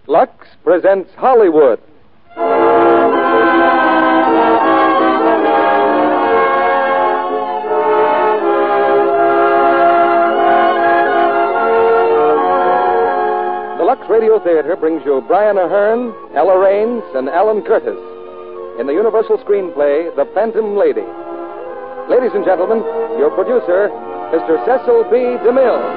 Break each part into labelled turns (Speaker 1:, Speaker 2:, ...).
Speaker 1: Lux presents Hollywood. The Lux Radio Theater brings you Brian Aherne, Ella Raines, and Alan Curtis in the Universal screenplay, The Phantom Lady. Ladies and gentlemen, your producer, Mr. Cecil B. DeMille.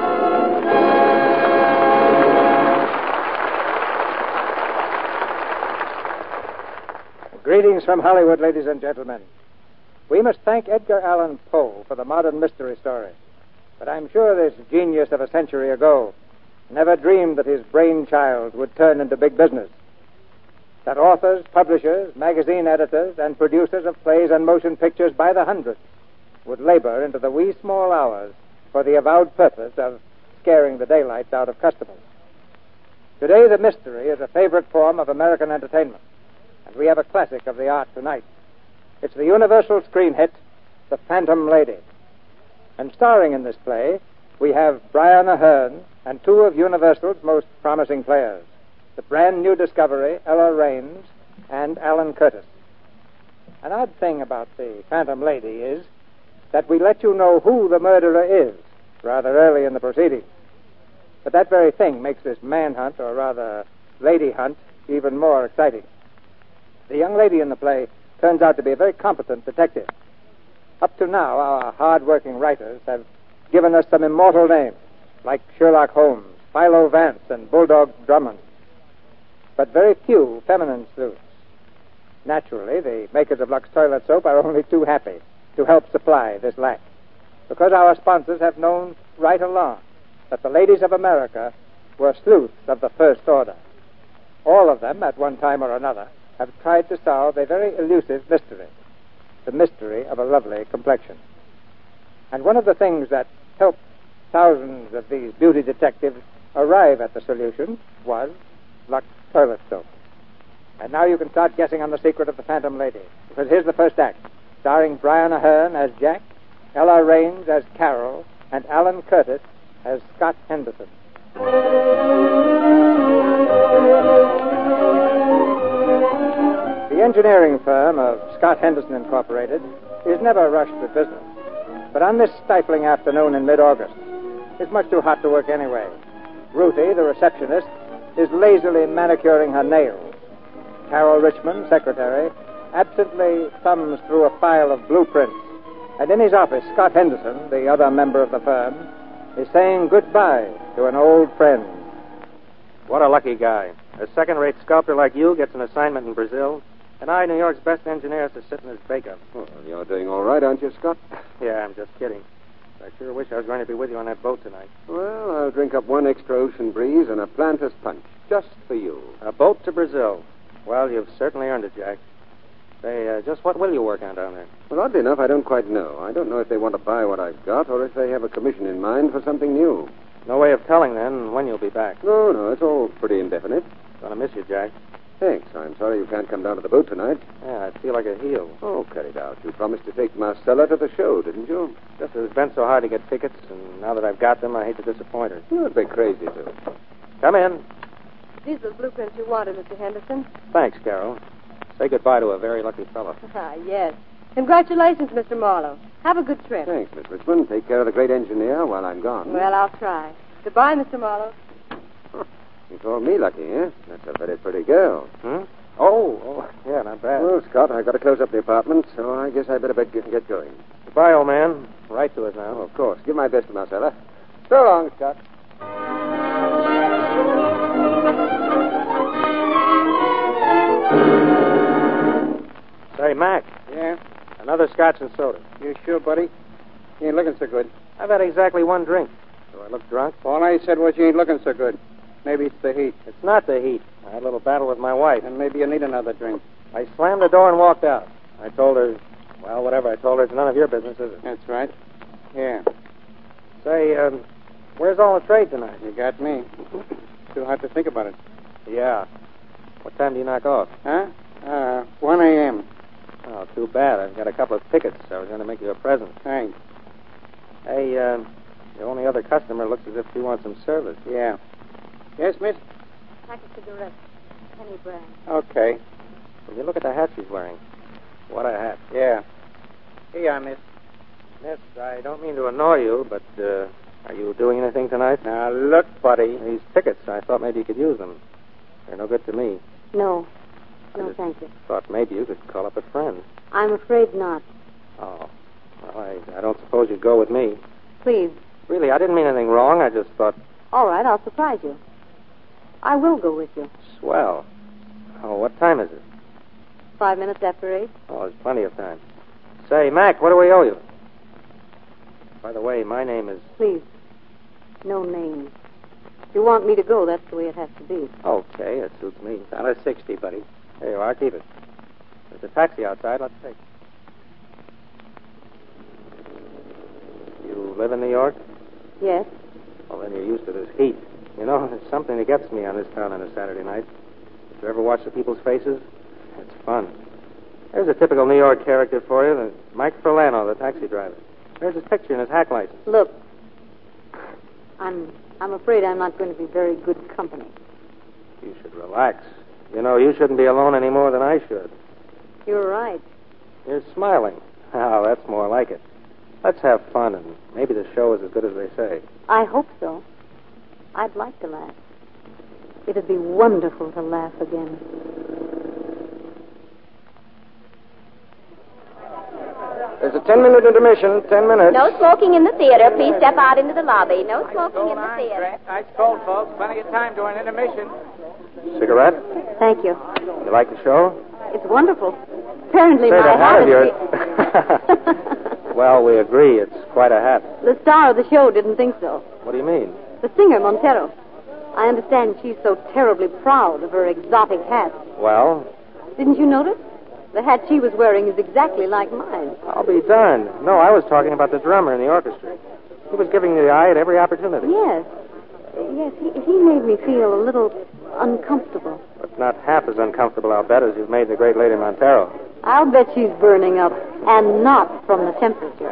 Speaker 2: Greetings from Hollywood, ladies and gentlemen. We must thank Edgar Allan Poe for the modern mystery story. But I'm sure this genius of a century ago never dreamed that his brainchild would turn into big business. That authors, publishers, magazine editors, and producers of plays and motion pictures by the hundreds would labor into the wee small hours for the avowed purpose of scaring the daylights out of customers. Today, the mystery is a favorite form of American entertainment. And we have a classic of the art tonight. It's the Universal screen hit, The Phantom Lady. And starring in this play, we have Brian Aherne and two of Universal's most promising players, the brand new discovery, Ella Raines, and Alan Curtis. An odd thing about The Phantom Lady is that we let you know who the murderer is rather early in the proceedings. But that very thing makes this manhunt, or rather lady hunt, even more exciting. The young lady in the play turns out to be a very competent detective. Up to now, our hard-working writers have given us some immortal names, like Sherlock Holmes, Philo Vance, and Bulldog Drummond. But very few feminine sleuths. Naturally, the makers of Lux Toilet Soap are only too happy to help supply this lack, because our sponsors have known right along that the ladies of America were sleuths of the first order. All of them, at one time or another, have tried to solve a very elusive mystery, the mystery of a lovely complexion. And one of the things that helped thousands of these beauty detectives arrive at the solution was Lux Toilet Soap. And now you can start guessing on the secret of the Phantom Lady, because here's the first act, starring Brian Aherne as Jack, Ella Raines as Carol, and Alan Curtis as Scott Henderson. The engineering firm of Scott Henderson Incorporated is never rushed with business. But on this stifling afternoon in mid-August, it's much too hot to work anyway. Ruthie, the receptionist, is lazily manicuring her nails. Carol Richmond, secretary, absently thumbs through a file of blueprints. And in his office, Scott Henderson, the other member of the firm, is saying goodbye to an old friend.
Speaker 3: What a lucky guy. A second-rate sculptor like you gets an assignment in Brazil, and I, New York's best engineer, has to sit in his bake-up.
Speaker 4: Well, you're doing all right, aren't you, Scott?
Speaker 3: Yeah, I'm just kidding. I sure wish I was going to be with you on that boat tonight.
Speaker 4: Well, I'll drink up one extra ocean breeze and a planter's punch, just for you.
Speaker 3: A boat to Brazil. Well, you've certainly earned it, Jack. Say, just what will you work on down there?
Speaker 4: Well, oddly enough, I don't quite know. I don't know if they want to buy what I've got or if they have a commission in mind for something new.
Speaker 3: No way of telling, then, when you'll be back.
Speaker 4: No, it's all pretty indefinite.
Speaker 3: Gonna miss you, Jack.
Speaker 4: Thanks. I'm sorry you can't come down to the boat tonight.
Speaker 3: Yeah, I feel like a heel.
Speaker 4: Oh, cut it out. You promised to take Marcella to the show, didn't you?
Speaker 3: Just as it's been so hard to get tickets, and now that I've got them, I hate to disappoint her.
Speaker 4: You're a bit crazy to.
Speaker 3: Come in.
Speaker 5: These are the blueprints you wanted, Mr. Henderson.
Speaker 3: Thanks, Carol. Say goodbye to a very lucky fellow.
Speaker 5: Yes. Congratulations, Mr. Marlowe. Have a good trip.
Speaker 4: Thanks, Miss Richmond. Take care of the great engineer while I'm gone.
Speaker 5: Well, I'll try. Goodbye, Mr. Marlowe.
Speaker 4: You call me lucky, eh? That's a very pretty girl.
Speaker 3: Hmm? Oh, yeah, not bad.
Speaker 4: Well, Scott, I've got to close up the apartment, so I guess I better get going.
Speaker 3: Goodbye, old man. Right to it now.
Speaker 4: Oh, of course. Give my best to Marcella. So long, Scott.
Speaker 3: Say, Mac.
Speaker 2: Yeah?
Speaker 3: Another scotch and soda.
Speaker 2: You sure, buddy? You ain't looking so good.
Speaker 3: I've had exactly one drink. Do I look drunk?
Speaker 2: All I said was you ain't looking so good. Maybe it's the heat.
Speaker 3: It's not the heat. I had a little battle with my wife.
Speaker 2: And maybe you need another drink.
Speaker 3: I slammed the door and walked out. I told her, well, whatever I told her, it's none of your business, is it?
Speaker 2: That's right. Yeah.
Speaker 3: Say, where's all the trade tonight?
Speaker 2: You got me. Still have to think about it.
Speaker 3: Yeah. What time do you knock off?
Speaker 2: Huh? 1 a.m.
Speaker 3: Oh, too bad. I've got a couple of tickets. I was going to make you a present.
Speaker 2: Thanks.
Speaker 3: Hey, the only other customer looks as if she wants some service.
Speaker 2: Yeah. Yes, miss?
Speaker 5: Pack of cigarettes. Penny brand.
Speaker 2: Okay.
Speaker 3: Will you look at the hat she's wearing? What a hat.
Speaker 2: Yeah. Here you are, miss.
Speaker 3: Miss, I don't mean to annoy you, but are you doing anything tonight?
Speaker 2: Now, look, buddy.
Speaker 3: These tickets, I thought maybe you could use them. They're no good to me.
Speaker 5: No.
Speaker 3: I
Speaker 5: No,
Speaker 3: just
Speaker 5: thank you.
Speaker 3: thought maybe you could call up a friend.
Speaker 5: I'm afraid not.
Speaker 3: Oh. Well, I don't suppose you'd go with me.
Speaker 5: Please.
Speaker 3: Really, I didn't mean anything wrong. I just thought,
Speaker 5: All right, I'll surprise you. I will go with you.
Speaker 3: swell. Oh, what time is it?
Speaker 5: 5 minutes after 8.
Speaker 3: Oh, there's plenty of time. Say, Mac, what do we owe you? By the way, my name is...
Speaker 5: Please. No names. If you want me to go, that's the way it has to be.
Speaker 3: Okay, it suits me.
Speaker 2: $1.60, buddy.
Speaker 3: There you are. Keep it. There's a taxi outside. Let's take it. You live in New York?
Speaker 5: Yes.
Speaker 3: Well, then you're used to this heat. You know, there's something that gets me on this town on a Saturday night. Did you ever watch the people's faces? It's fun. There's a typical New York character for you, Mike Furlano, the taxi driver. There's his picture in his hack license.
Speaker 5: Look. I'm afraid I'm not going to be very good company.
Speaker 3: You should relax. You know, you shouldn't be alone any more than I should.
Speaker 5: You're right.
Speaker 3: You're smiling. Oh, that's more like it. Let's have fun, and maybe the show is as good as they say.
Speaker 5: I hope so. I'd like to laugh. It'd be wonderful to laugh again.
Speaker 2: There's a 10-minute intermission. 10 minutes.
Speaker 6: No smoking in the theater. Please step out into the lobby. No smoking in the theater.
Speaker 2: Nice cold, folks. Plenty of time during intermission.
Speaker 3: Cigarette?
Speaker 5: Thank you.
Speaker 3: You like the show?
Speaker 5: It's wonderful. Apparently
Speaker 3: Say,
Speaker 5: my
Speaker 3: that hat
Speaker 5: hat
Speaker 3: of
Speaker 5: is...
Speaker 3: yours. Well, we agree. It's quite a hat.
Speaker 5: The star of the show didn't think so.
Speaker 3: What do you mean?
Speaker 5: The singer, Montero. I understand she's so terribly proud of her exotic hat.
Speaker 3: Well,
Speaker 5: Didn't you notice? The hat she was wearing is exactly like mine.
Speaker 3: I'll be darned. No, I was talking about the drummer in the orchestra. He was giving me the eye at every opportunity.
Speaker 5: Yes. Yes, he made me feel a little uncomfortable.
Speaker 3: But not half as uncomfortable, I'll bet, as you've made the great Lady Montero.
Speaker 5: I'll bet she's burning up, and not from the temperature.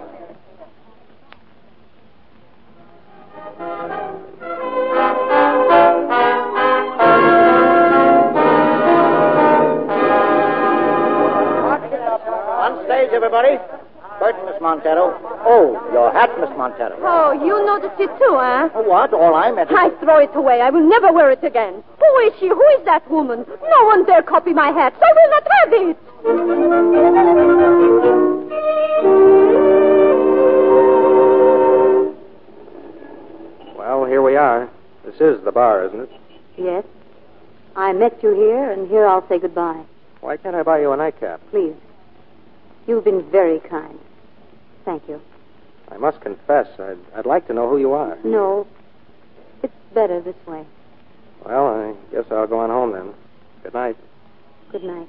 Speaker 2: On stage, everybody. Curtain, Miss Montero. Oh, your hat, Miss Montero.
Speaker 7: Oh, you noticed it too, huh?
Speaker 2: What? All I meant is...
Speaker 7: I throw it away. I will never wear it again. Who is she? Who is that woman? No one dare copy my hats. I will not have it.
Speaker 3: Well, here we are. This is the bar, isn't it?
Speaker 5: Yes. I met you here, and here I'll say goodbye.
Speaker 3: Why can't I buy you a nightcap?
Speaker 5: Please. You've been very kind. Thank you.
Speaker 3: I must confess, I'd like to know who you are.
Speaker 5: No, it's better this way.
Speaker 3: Well, I guess I'll go on home then. Good night.
Speaker 5: Good night.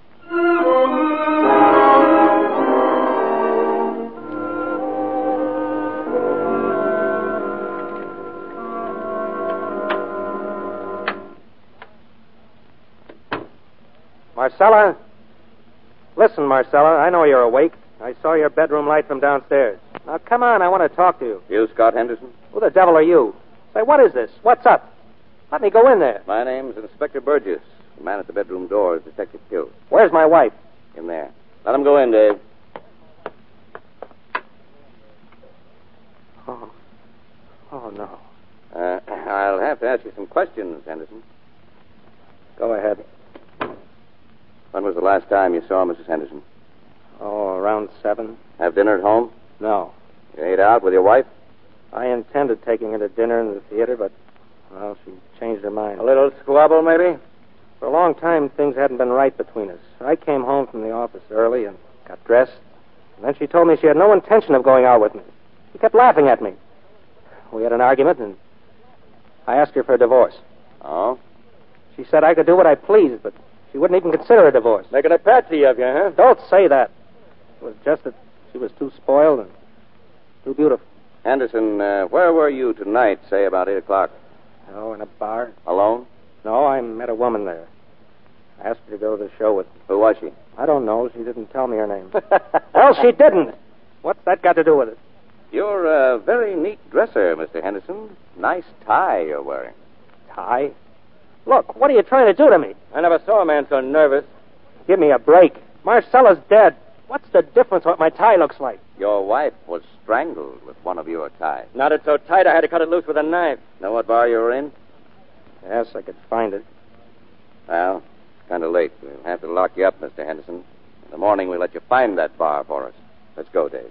Speaker 3: Marcella? Listen, Marcella, I know you're awake. I saw your bedroom light from downstairs. Now, come on, I want to talk to you.
Speaker 4: You, Scott Henderson?
Speaker 3: Who the devil are you? Say, what is this? What's up? Let me go in there.
Speaker 4: My name's Inspector Burgess. The man at the bedroom door is Detective Pugh.
Speaker 3: Where's my wife?
Speaker 4: In there. Let him go in, Dave.
Speaker 3: Oh, no.
Speaker 4: I'll have to ask you some questions, Henderson.
Speaker 3: Go ahead.
Speaker 4: When was the last time you saw Mrs. Henderson?
Speaker 3: Oh, around 7.
Speaker 4: Have dinner at home?
Speaker 3: No.
Speaker 4: You ate out with your wife?
Speaker 3: I intended taking her to dinner in the theater, but, well, she changed her mind.
Speaker 4: A little squabble, maybe?
Speaker 3: For a long time, things hadn't been right between us. I came home from the office early and got dressed. And then she told me she had no intention of going out with me. She kept laughing at me. We had an argument, and I asked her for a divorce.
Speaker 4: Oh?
Speaker 3: She said I could do what I pleased, but she wouldn't even consider a divorce.
Speaker 4: Making a patsy of you, huh?
Speaker 3: Don't say that. It was just that she was too spoiled and too beautiful.
Speaker 4: Henderson, where were you tonight, say about 8 o'clock?
Speaker 3: Oh, in a bar?
Speaker 4: Alone?
Speaker 3: No, I met a woman there. I asked her to go to the show with me.
Speaker 4: Who was she?
Speaker 3: I don't know. She didn't tell me her name. Well, she didn't. What's that got to do with it?
Speaker 4: You're a very neat dresser, Mr. Henderson. Nice tie you're wearing.
Speaker 3: Tie? Look, what are you trying to do to me?
Speaker 8: I never saw a man so nervous.
Speaker 3: Give me a break. Marcella's dead. What's the difference what my tie looks like?
Speaker 9: Your wife was strangled with one of your ties.
Speaker 8: Knotted so tight I had to cut it loose with a knife.
Speaker 9: Know what bar you were in?
Speaker 3: Yes, I could find it.
Speaker 9: Well, it's kind of late. We'll have to lock you up, Mr. Henderson. In the morning, we'll let you find that bar for us. Let's go, Dave.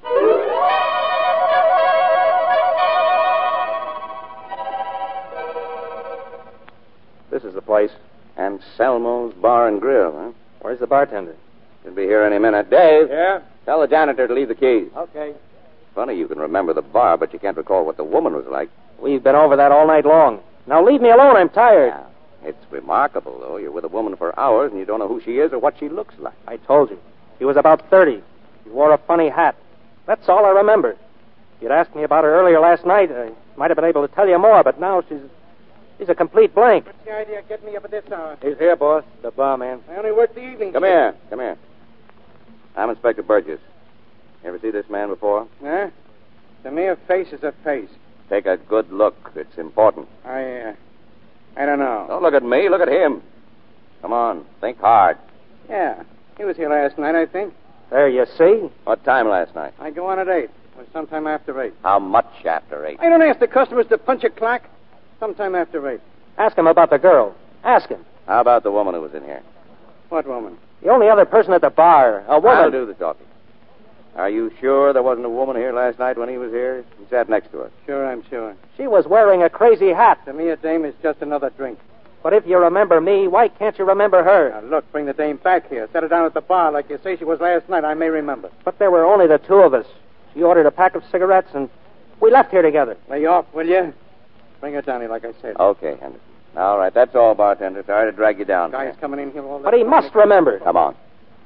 Speaker 9: This is the place. Anselmo's Bar and Grill, huh?
Speaker 3: Where's the bartender?
Speaker 9: He'll be here any minute. Dave!
Speaker 8: Yeah?
Speaker 9: Tell the janitor to leave the keys.
Speaker 8: Okay.
Speaker 9: Funny you can remember the bar, but you can't recall what the woman was like.
Speaker 3: We've been over that all night long. Now leave me alone. I'm tired.
Speaker 9: Yeah. It's remarkable, though. You're with a woman for hours, and you don't know who she is or what she looks like.
Speaker 3: I told you. She was about 30. She wore a funny hat. That's all I remember. If you'd asked me about her earlier last night, I might have been able to tell you more, but now she's a complete blank.
Speaker 2: What's the idea of getting me up at this hour?
Speaker 8: He's here, boss. The barman.
Speaker 2: I only work the evening.
Speaker 9: Come here. I'm Inspector Burgess. You ever see this man before?
Speaker 2: Huh? To me, a face is a face.
Speaker 9: Take a good look. It's important.
Speaker 2: I don't know.
Speaker 9: Don't look at me. Look at him. Come on. Think hard.
Speaker 2: Yeah. He was here last night, I think.
Speaker 3: There, you see?
Speaker 9: What time last night?
Speaker 2: I go on at 8. It was sometime after 8.
Speaker 9: How much after 8?
Speaker 2: I don't ask the customers to punch a clock. Sometime after 8.
Speaker 3: Ask him about the girl. Ask him.
Speaker 9: How about the woman who was in here?
Speaker 2: What woman?
Speaker 3: The only other person at the bar, a woman.
Speaker 9: I'll do the talking. Are you sure there wasn't a woman here last night when he was here? He sat next to us.
Speaker 2: Sure, I'm sure.
Speaker 3: She was wearing a crazy hat.
Speaker 2: To me, a dame is just another drink.
Speaker 3: But if you remember me, why can't you remember her?
Speaker 2: Now, look, bring the dame back here. Set her down at the bar like you say she was last night. I may remember.
Speaker 3: But there were only the two of us. She ordered a pack of cigarettes, and we left here together.
Speaker 2: Lay off, will you? Bring her down here, like I said.
Speaker 9: Okay, Henderson. All right, that's all, bartender. Sorry to drag you down.
Speaker 2: Guys coming in here all that.
Speaker 3: But he must remember.
Speaker 9: Come on.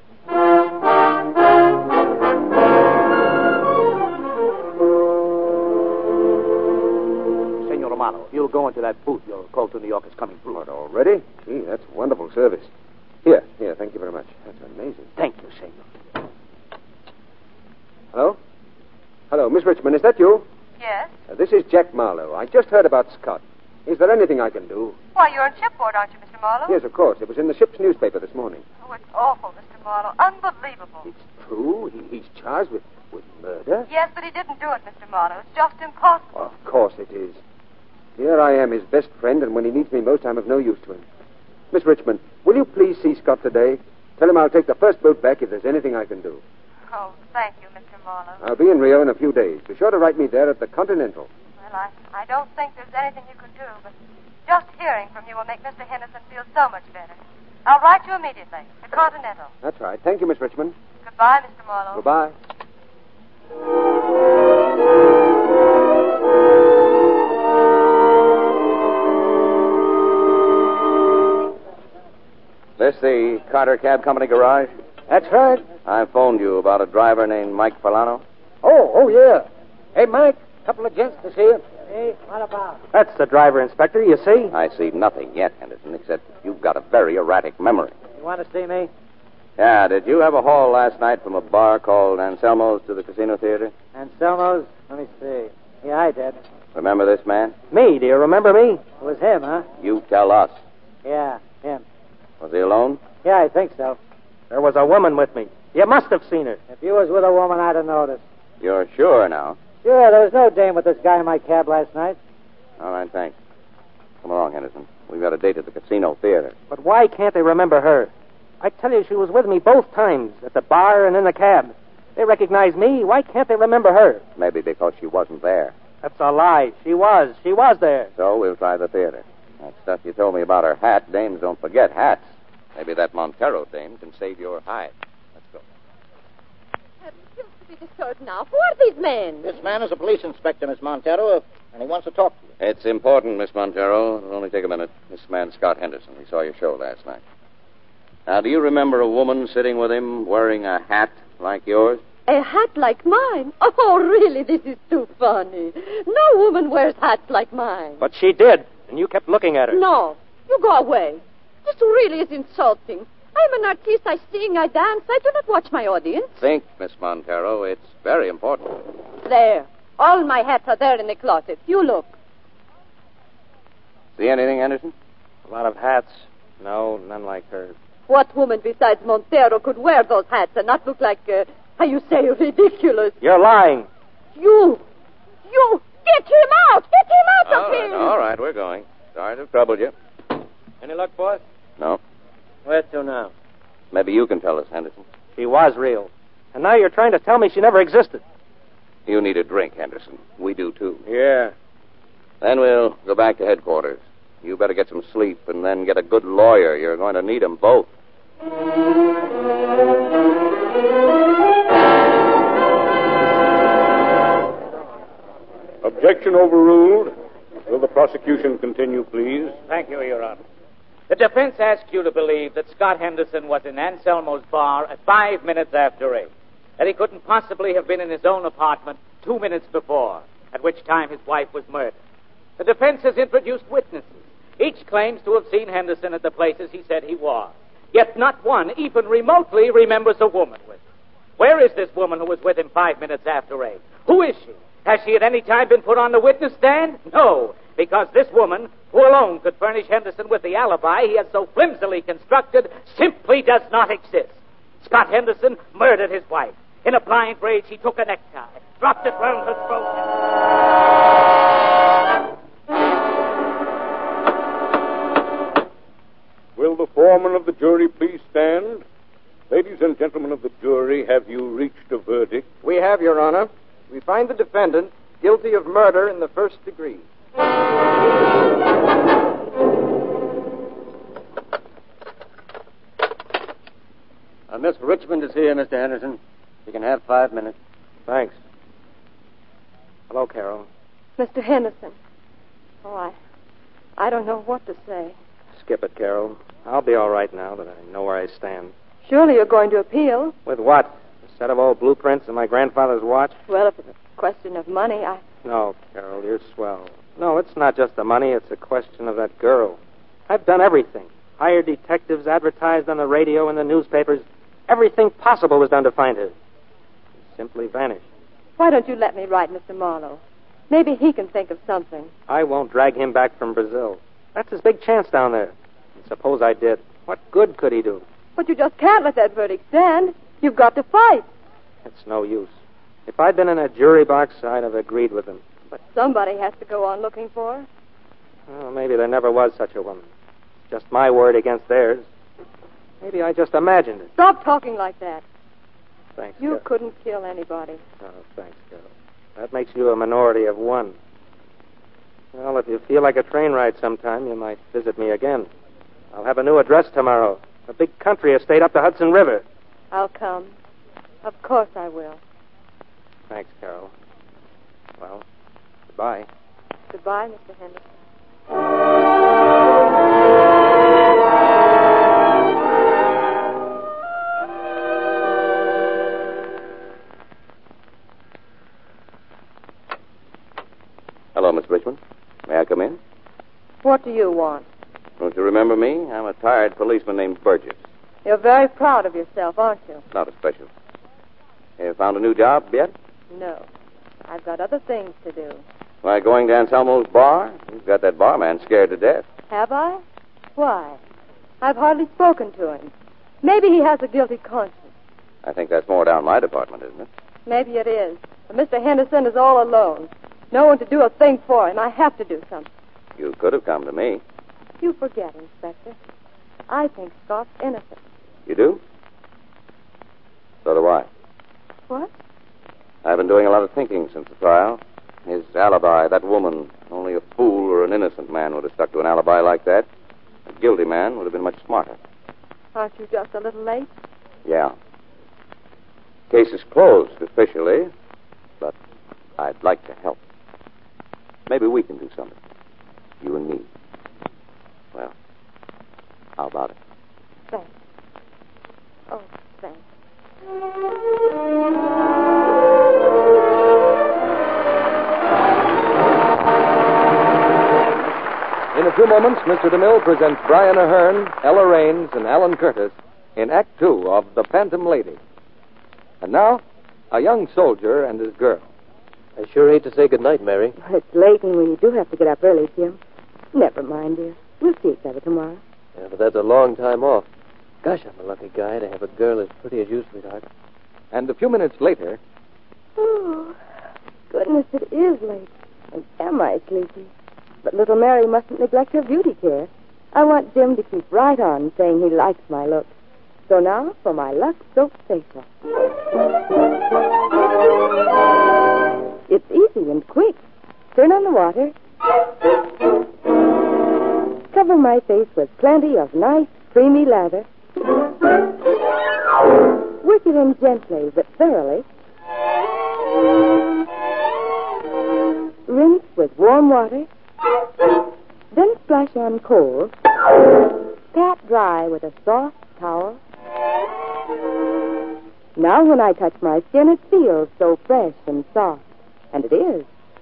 Speaker 8: Senor Romano, you'll go into that booth. Your call to New York is coming through.
Speaker 4: What, already? Gee, that's wonderful service. Here, thank you very much. That's amazing.
Speaker 8: Thank you, senor.
Speaker 4: Hello, Miss Richmond, is that you?
Speaker 10: Yes?
Speaker 4: This is Jack Marlowe. I just heard about Scott. Is there anything I can do?
Speaker 10: Why, you're on shipboard, aren't you, Mr. Marlowe?
Speaker 4: Yes, of course. It was in the ship's newspaper this morning.
Speaker 10: Oh, it's awful, Mr. Marlowe. Unbelievable.
Speaker 4: It's true? He's charged with murder?
Speaker 10: Yes, but he didn't do it, Mr. Marlowe. It's just impossible.
Speaker 4: Of course it is. Here I am, his best friend, and when he needs me most, I'm of no use to him. Miss Richmond, will you please see Scott today? Tell him I'll take the first boat back if there's anything I can do.
Speaker 10: Oh, thank you, Mr. Marlowe.
Speaker 4: I'll be in Rio in a few days. Be sure to write me there at the Continental.
Speaker 10: Well, I don't think there's anything you can do, but just hearing from you will make Mr. Henderson feel so much better. I'll write you immediately. The Continental.
Speaker 4: That's right. Thank you, Miss Richmond.
Speaker 10: Goodbye, Mr. Marlowe.
Speaker 4: Goodbye.
Speaker 9: This the Carter Cab Company garage?
Speaker 2: That's right.
Speaker 9: I phoned you about a driver named Mike Falano.
Speaker 2: Oh, yeah. Hey, Mike, couple of gents to see you. Hey, what about?
Speaker 3: That's the driver, Inspector, you see?
Speaker 9: I see nothing yet, Henderson, except you've got a very erratic memory.
Speaker 2: You want to see me?
Speaker 9: Yeah, did you have a haul last night from a bar called Anselmo's to the Casino Theater?
Speaker 2: Anselmo's? Let me see. Yeah, I did.
Speaker 9: Remember this man?
Speaker 3: Me, do you remember me?
Speaker 2: It was him, huh?
Speaker 9: You tell us.
Speaker 2: Yeah, him.
Speaker 9: Was he alone?
Speaker 2: Yeah, I think so.
Speaker 3: There was a woman with me. You must have seen her.
Speaker 2: If you was with a woman, I'd have noticed.
Speaker 9: You're sure now?
Speaker 2: Sure, there was no dame with this guy in my cab last night.
Speaker 9: All right, thanks. Come along, Henderson. We've got a date at the Casino Theater.
Speaker 3: But why can't they remember her? I tell you, she was with me both times, at the bar and in the cab. They recognize me. Why can't they remember her?
Speaker 9: Maybe because she wasn't there.
Speaker 3: That's a lie. She was. She was there.
Speaker 9: So we'll try the theater. That stuff you told me about her hat, dames don't forget hats. Maybe that Montero dame can save your hide. Let's go.
Speaker 7: Refuse to be disturbed now. Who are these men?
Speaker 11: This man is a police inspector, Miss Montero, and he wants to talk to you.
Speaker 9: It's important, Miss Montero. It'll only take a minute. This man, Scott Henderson. We saw your show last night. Now, do you remember a woman sitting with him wearing a hat like yours?
Speaker 7: A hat like mine? Oh, really, this is too funny. No woman wears hats like mine.
Speaker 3: But she did, and you kept looking at her.
Speaker 7: No, you go away. This really is insulting. I'm an artiste. I sing, I dance. I do not watch my audience.
Speaker 9: Think, Miss Montero. It's very important.
Speaker 7: There. All my hats are there in the closet. You look.
Speaker 9: See anything, Henderson?
Speaker 3: A lot of hats. No, none like her.
Speaker 7: What woman besides Montero could wear those hats and not look like, how you say, ridiculous?
Speaker 3: You're lying.
Speaker 7: You! Get him out! Get him out of here!
Speaker 9: All right, we're going. Sorry to have troubled you.
Speaker 3: Any luck, boss?
Speaker 9: No.
Speaker 3: Where to now?
Speaker 9: Maybe you can tell us, Henderson.
Speaker 3: She was real. And now you're trying to tell me she never existed.
Speaker 9: You need a drink, Henderson. We do, too.
Speaker 3: Yeah.
Speaker 9: Then we'll go back to headquarters. You better get some sleep and then get a good lawyer. You're going to need them both.
Speaker 12: Objection overruled. Will the prosecution continue, please?
Speaker 11: Thank you, Your Honor. The defense asks you to believe that Scott Henderson was in Anselmo's bar at 5 minutes after 8. That he couldn't possibly have been in his own apartment 2 minutes before, at which time his wife was murdered. The defense has introduced witnesses. Each claims to have seen Henderson at the places he said he was. Yet not one even remotely remembers a woman with him. Where is this woman who was with him 5 minutes after 8? Who is she? Has she at any time been put on the witness stand? No, because this woman, who alone could furnish Henderson with the alibi he has so flimsily constructed, simply does not exist. Scott Henderson murdered his wife. In a blind rage, he took a necktie, dropped it round her throat.
Speaker 12: Will the foreman of the jury please stand? Ladies and gentlemen of the jury, have you reached a verdict?
Speaker 2: We have, Your Honor. We find the defendant guilty of murder in the first degree.
Speaker 8: Miss Richmond is here, Mr. Henderson. You can have 5 minutes.
Speaker 3: Thanks. Hello, Carol.
Speaker 7: Mr. Henderson. Oh, I don't know what to say.
Speaker 3: Skip it, Carol. I'll be all right now that I know where I stand.
Speaker 7: Surely you're going to appeal.
Speaker 3: With what? A set of old blueprints and my grandfather's watch?
Speaker 7: Well, if it's a question of money,
Speaker 3: No, Carol, you're swell. No, it's not just the money. It's a question of that girl. I've done everything. Hired detectives, advertised on the radio and the newspapers. Everything possible was done to find her. She simply vanished.
Speaker 7: Why don't you let me write Mr. Marlowe? Maybe he can think of something.
Speaker 3: I won't drag him back from Brazil. That's his big chance down there. And suppose I did. What good could he do?
Speaker 7: But you just can't let that verdict stand. You've got to fight.
Speaker 3: It's no use. If I'd been in a jury box, I'd have agreed with him.
Speaker 7: But somebody has to go on looking for her.
Speaker 3: Well, maybe there never was such a woman. It's just my word against theirs. Maybe I just imagined it.
Speaker 7: Stop talking like that.
Speaker 3: Thanks,
Speaker 7: You
Speaker 3: Carol.
Speaker 7: couldn't kill anybody.
Speaker 3: Oh, thanks, Carol. That makes you a minority of one. Well, if you feel like a train ride sometime, you might visit me again. I'll have a new address tomorrow. A big country estate up the Hudson River.
Speaker 7: I'll come. Of course I will.
Speaker 3: Thanks, Carol. Well, goodbye.
Speaker 7: Goodbye, Mr. Henderson.
Speaker 9: Hello, Miss Richmond. May I come in?
Speaker 7: What do you want?
Speaker 9: Don't you remember me? I'm a tired policeman named Burgess.
Speaker 7: You're very proud of yourself, aren't you?
Speaker 9: Not especially. You found a new job yet?
Speaker 7: No. I've got other things to do.
Speaker 9: Why, going to Anselmo's bar? You've got that barman scared to death.
Speaker 7: Have I? Why? I've hardly spoken to him. Maybe he has a guilty conscience.
Speaker 9: I think that's more down my department, isn't it?
Speaker 7: Maybe it is. But Mr. Henderson is all alone. No one to do a thing for him. I have to do something.
Speaker 9: You could have come to me.
Speaker 7: You forget, Inspector. I think Scott's innocent.
Speaker 9: You do? So do I.
Speaker 7: What?
Speaker 9: I've been doing a lot of thinking since the trial. His alibi, that woman, only a fool or an innocent man would have stuck to an alibi like that. A guilty man would have been much smarter.
Speaker 7: Aren't you just a little late?
Speaker 9: Yeah. Case is closed officially, but I'd like to help. Maybe we can do something. You and me. Well, how about it?
Speaker 7: Thanks. Oh, thanks.
Speaker 1: In a few moments, Mr. DeMille presents Brian Ahern, Ella Raines, and Alan Curtis in Act Two of The Phantom Lady. And now, a young soldier and his girl.
Speaker 13: I sure hate to say goodnight, Mary.
Speaker 5: It's late, and we do have to get up early, Jim. Never mind, dear.
Speaker 13: We'll see each other tomorrow.
Speaker 14: Yeah, but that's a long time off. Gosh, I'm a lucky guy to have a girl as pretty as you, sweetheart.
Speaker 1: And a few minutes later...
Speaker 13: Oh, goodness, it is late. And am I sleepy? But little Mary mustn't neglect her beauty care. I want Jim to keep right on saying he likes my look. So now for my Lux Soap Facial. It's easy and quick. Turn on the water. Cover my face with plenty of nice, creamy lather. Work it in gently but thoroughly. Rinse with warm water. Then splash on cold. Pat dry with a soft towel. Now when I touch my skin, it feels so fresh and soft. And it is.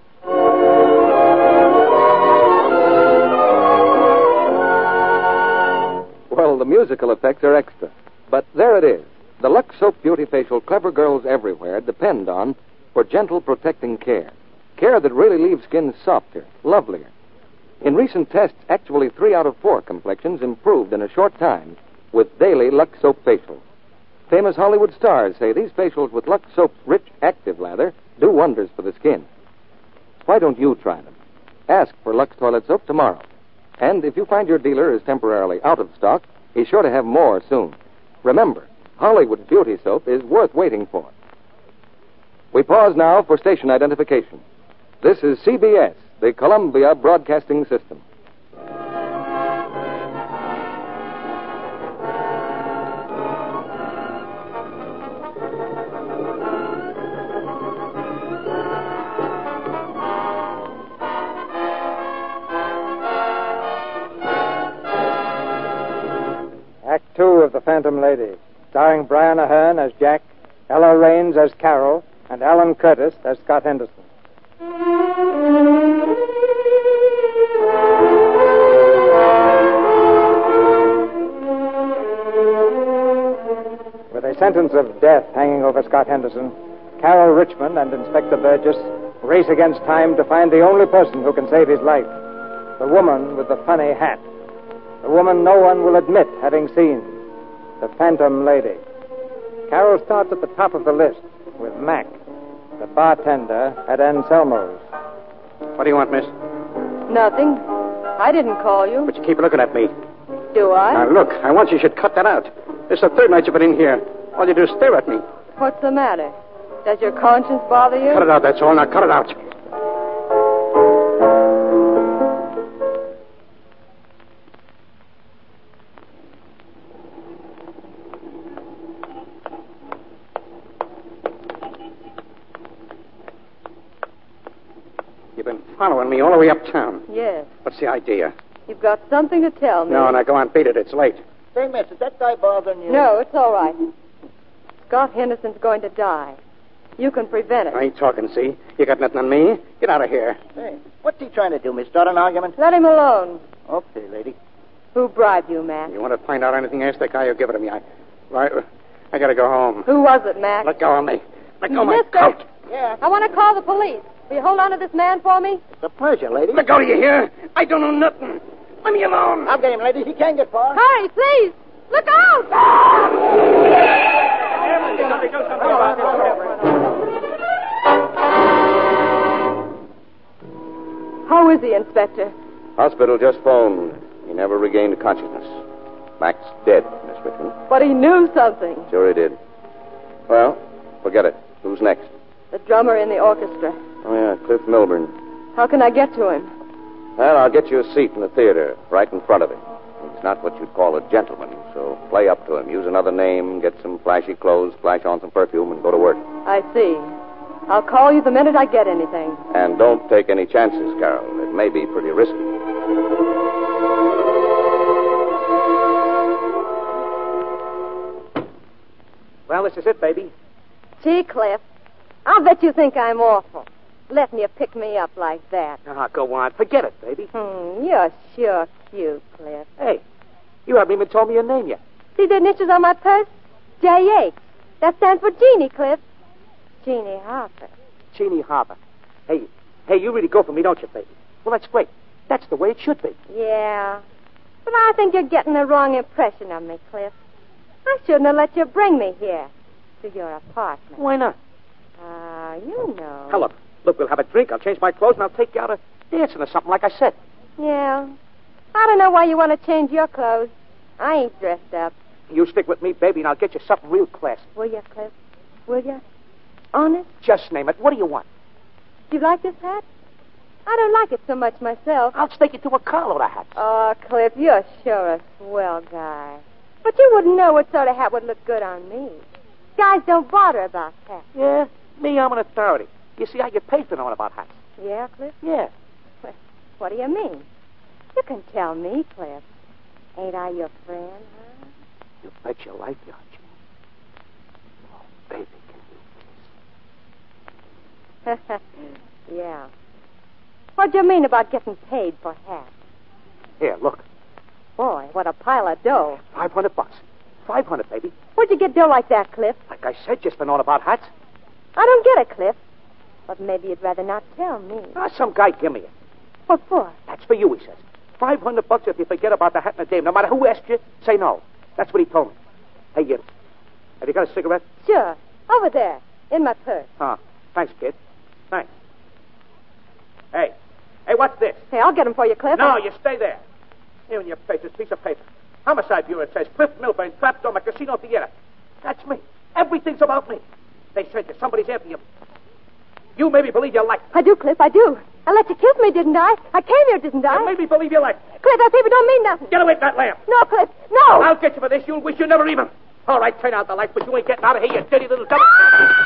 Speaker 1: Well, the musical effects are extra. But there it is. The Lux Soap Beauty Facial clever girls everywhere depend on for gentle protecting care. Care that really leaves skin softer, lovelier. In recent tests, actually 3 out of 4 complexions improved in a short time with daily Lux Soap Facials. Famous Hollywood stars say these facials with Lux Soap's rich, active lather do wonders for the skin. Why don't you try them? Ask for Lux Toilet Soap tomorrow. And if you find your dealer is temporarily out of stock, he's sure to have more soon. Remember, Hollywood Beauty Soap is worth waiting for. We pause now for station identification. This is CBS, the Columbia Broadcasting System.
Speaker 2: Act 2 of The Phantom Lady, starring Brian Aherne as Jack, Ella Raines as Carol, and Alan Curtis as Scott Henderson. With a sentence of death hanging over Scott Henderson, Carol Richmond and Inspector Burgess race against time to find the only person who can save his life, the woman with the funny hat. The woman no one will admit having seen, the Phantom Lady. Carol starts at the top of the list with Mac, the bartender at Anselmo's.
Speaker 3: What do you want, miss?
Speaker 10: Nothing. I didn't call you.
Speaker 3: But you keep looking at me.
Speaker 10: Do I?
Speaker 3: Now, look, I want you should cut that out. This is the third night you've been in here. All you do is stare at me.
Speaker 10: What's the matter? Does your conscience bother you?
Speaker 3: Cut it out, that's all. Now, cut it out. You've been following me all the way uptown.
Speaker 10: Yes.
Speaker 3: What's the idea?
Speaker 10: You've got something to tell me.
Speaker 3: No, now go on, beat it. It's late.
Speaker 15: Say, miss, is that guy bothering you?
Speaker 10: No, it's all right. Scott Henderson's going to die. You can prevent it.
Speaker 3: I ain't talking, see? You got nothing on me? Get out of here.
Speaker 15: Hey, what's he trying to do, miss? Start an argument?
Speaker 10: Let him alone.
Speaker 15: Okay, lady.
Speaker 10: Who bribed you, Mac?
Speaker 3: You want to find out anything? Ask that guy who'll give it to me. I gotta go home.
Speaker 10: Who was it, Mac?
Speaker 3: Let go of me. Let go of my
Speaker 10: Mister.
Speaker 3: coat.
Speaker 10: Yeah. I want to call the police. Will you hold on to this man for me?
Speaker 15: It's a pleasure, lady.
Speaker 3: Let go, do you hear? I don't know nothing. Let me alone.
Speaker 15: I'll get him, lady. He can't get far.
Speaker 10: Hurry, please. Look out! How is he, Inspector?
Speaker 9: Hospital just phoned. He never regained consciousness. Mac's dead, Miss Richmond.
Speaker 10: But he knew something.
Speaker 9: Sure he did. Well, forget it. Who's next?
Speaker 10: The drummer in the orchestra.
Speaker 9: Oh, yeah, Cliff Milburn.
Speaker 10: How can I get to him?
Speaker 9: Well, I'll get you a seat in the theater, right in front of him. He's not what you'd call a gentleman, so play up to him. Use another name, get some flashy clothes, splash on some perfume, and go to work.
Speaker 10: I see. I'll call you the minute I get anything.
Speaker 9: And don't take any chances, Carol. It may be pretty risky.
Speaker 3: Well, this is it, baby.
Speaker 7: Gee, Cliff, I'll bet you think I'm awful, letting you pick me up like that.
Speaker 3: Ah, go on. Forget it, baby.
Speaker 7: You're sure cute, Cliff.
Speaker 3: Hey, you haven't even told me your name yet.
Speaker 7: See the initials on my purse? J.H. That stands for Jeannie, Cliff. Jeannie Harper.
Speaker 3: Jeannie Harper. Hey, you really go for me, don't you, baby? Well, that's great. That's the way it should be.
Speaker 7: Yeah. But I think you're getting the wrong impression of me, Cliff. I shouldn't have let you bring me here to your apartment.
Speaker 3: Why not?
Speaker 7: You know.
Speaker 3: Hell, look, we'll have a drink. I'll change my clothes, and I'll take you out dancing or something, like I said.
Speaker 7: Yeah. I don't know why you want to change your clothes. I ain't dressed up.
Speaker 3: You stick with me, baby, and I'll get you something real classy.
Speaker 7: Will you, Cliff? Will you? Honest?
Speaker 3: Just name it. What do you want?
Speaker 7: Do you like this hat? I don't like it so much myself.
Speaker 3: I'll stake you to a carload of hats.
Speaker 7: Oh, Cliff, you're sure a swell guy. But you wouldn't know what sort of hat would look good on me. Guys don't bother about hats.
Speaker 3: Yeah? Me, I'm an authority. You see, I get paid for knowing about hats.
Speaker 7: Yeah, Cliff?
Speaker 3: Yeah.
Speaker 7: Well, what do you mean? You can tell me, Cliff. Ain't I your friend, huh?
Speaker 3: You bet your life, you, aren't you? Oh, baby, can you
Speaker 7: Yeah. What do you mean about getting paid for hats?
Speaker 3: Here, look.
Speaker 7: Boy, what a pile of dough.
Speaker 3: $500. $500, baby.
Speaker 7: Where'd you get dough like that, Cliff?
Speaker 3: Like I said, just for knowing about hats.
Speaker 7: I don't get it, Cliff. But maybe you'd rather not tell me.
Speaker 3: Some guy give me it.
Speaker 7: What for?
Speaker 3: That's for you, he says. $500 if you forget about the hat and the dame. No matter who asked you, say no. That's what he told me. Hey, you. Have you got a cigarette?
Speaker 7: Sure. Over there, in my purse.
Speaker 3: Thanks, kid. Thanks. Hey, what's this?
Speaker 7: Hey, I'll get him for you, Cliff.
Speaker 3: No, you stay there. Here in your face, this piece of paper. Homicide Bureau, it says Cliff Milburn trapped on the Casino Theater. That's me. Everything's about me. They said that somebody's after you. You made me believe you liked me.
Speaker 7: I do, Cliff, I do. I let you kiss me, didn't I? I came here, didn't I?
Speaker 3: You made me believe you liked me.
Speaker 7: Cliff, that paper don't mean nothing.
Speaker 3: Get away from that lamp.
Speaker 7: No, Cliff, no.
Speaker 3: I'll get you for this. You'll wish you never even. All right, turn out the lights, but you ain't getting out of here, you dirty little devil.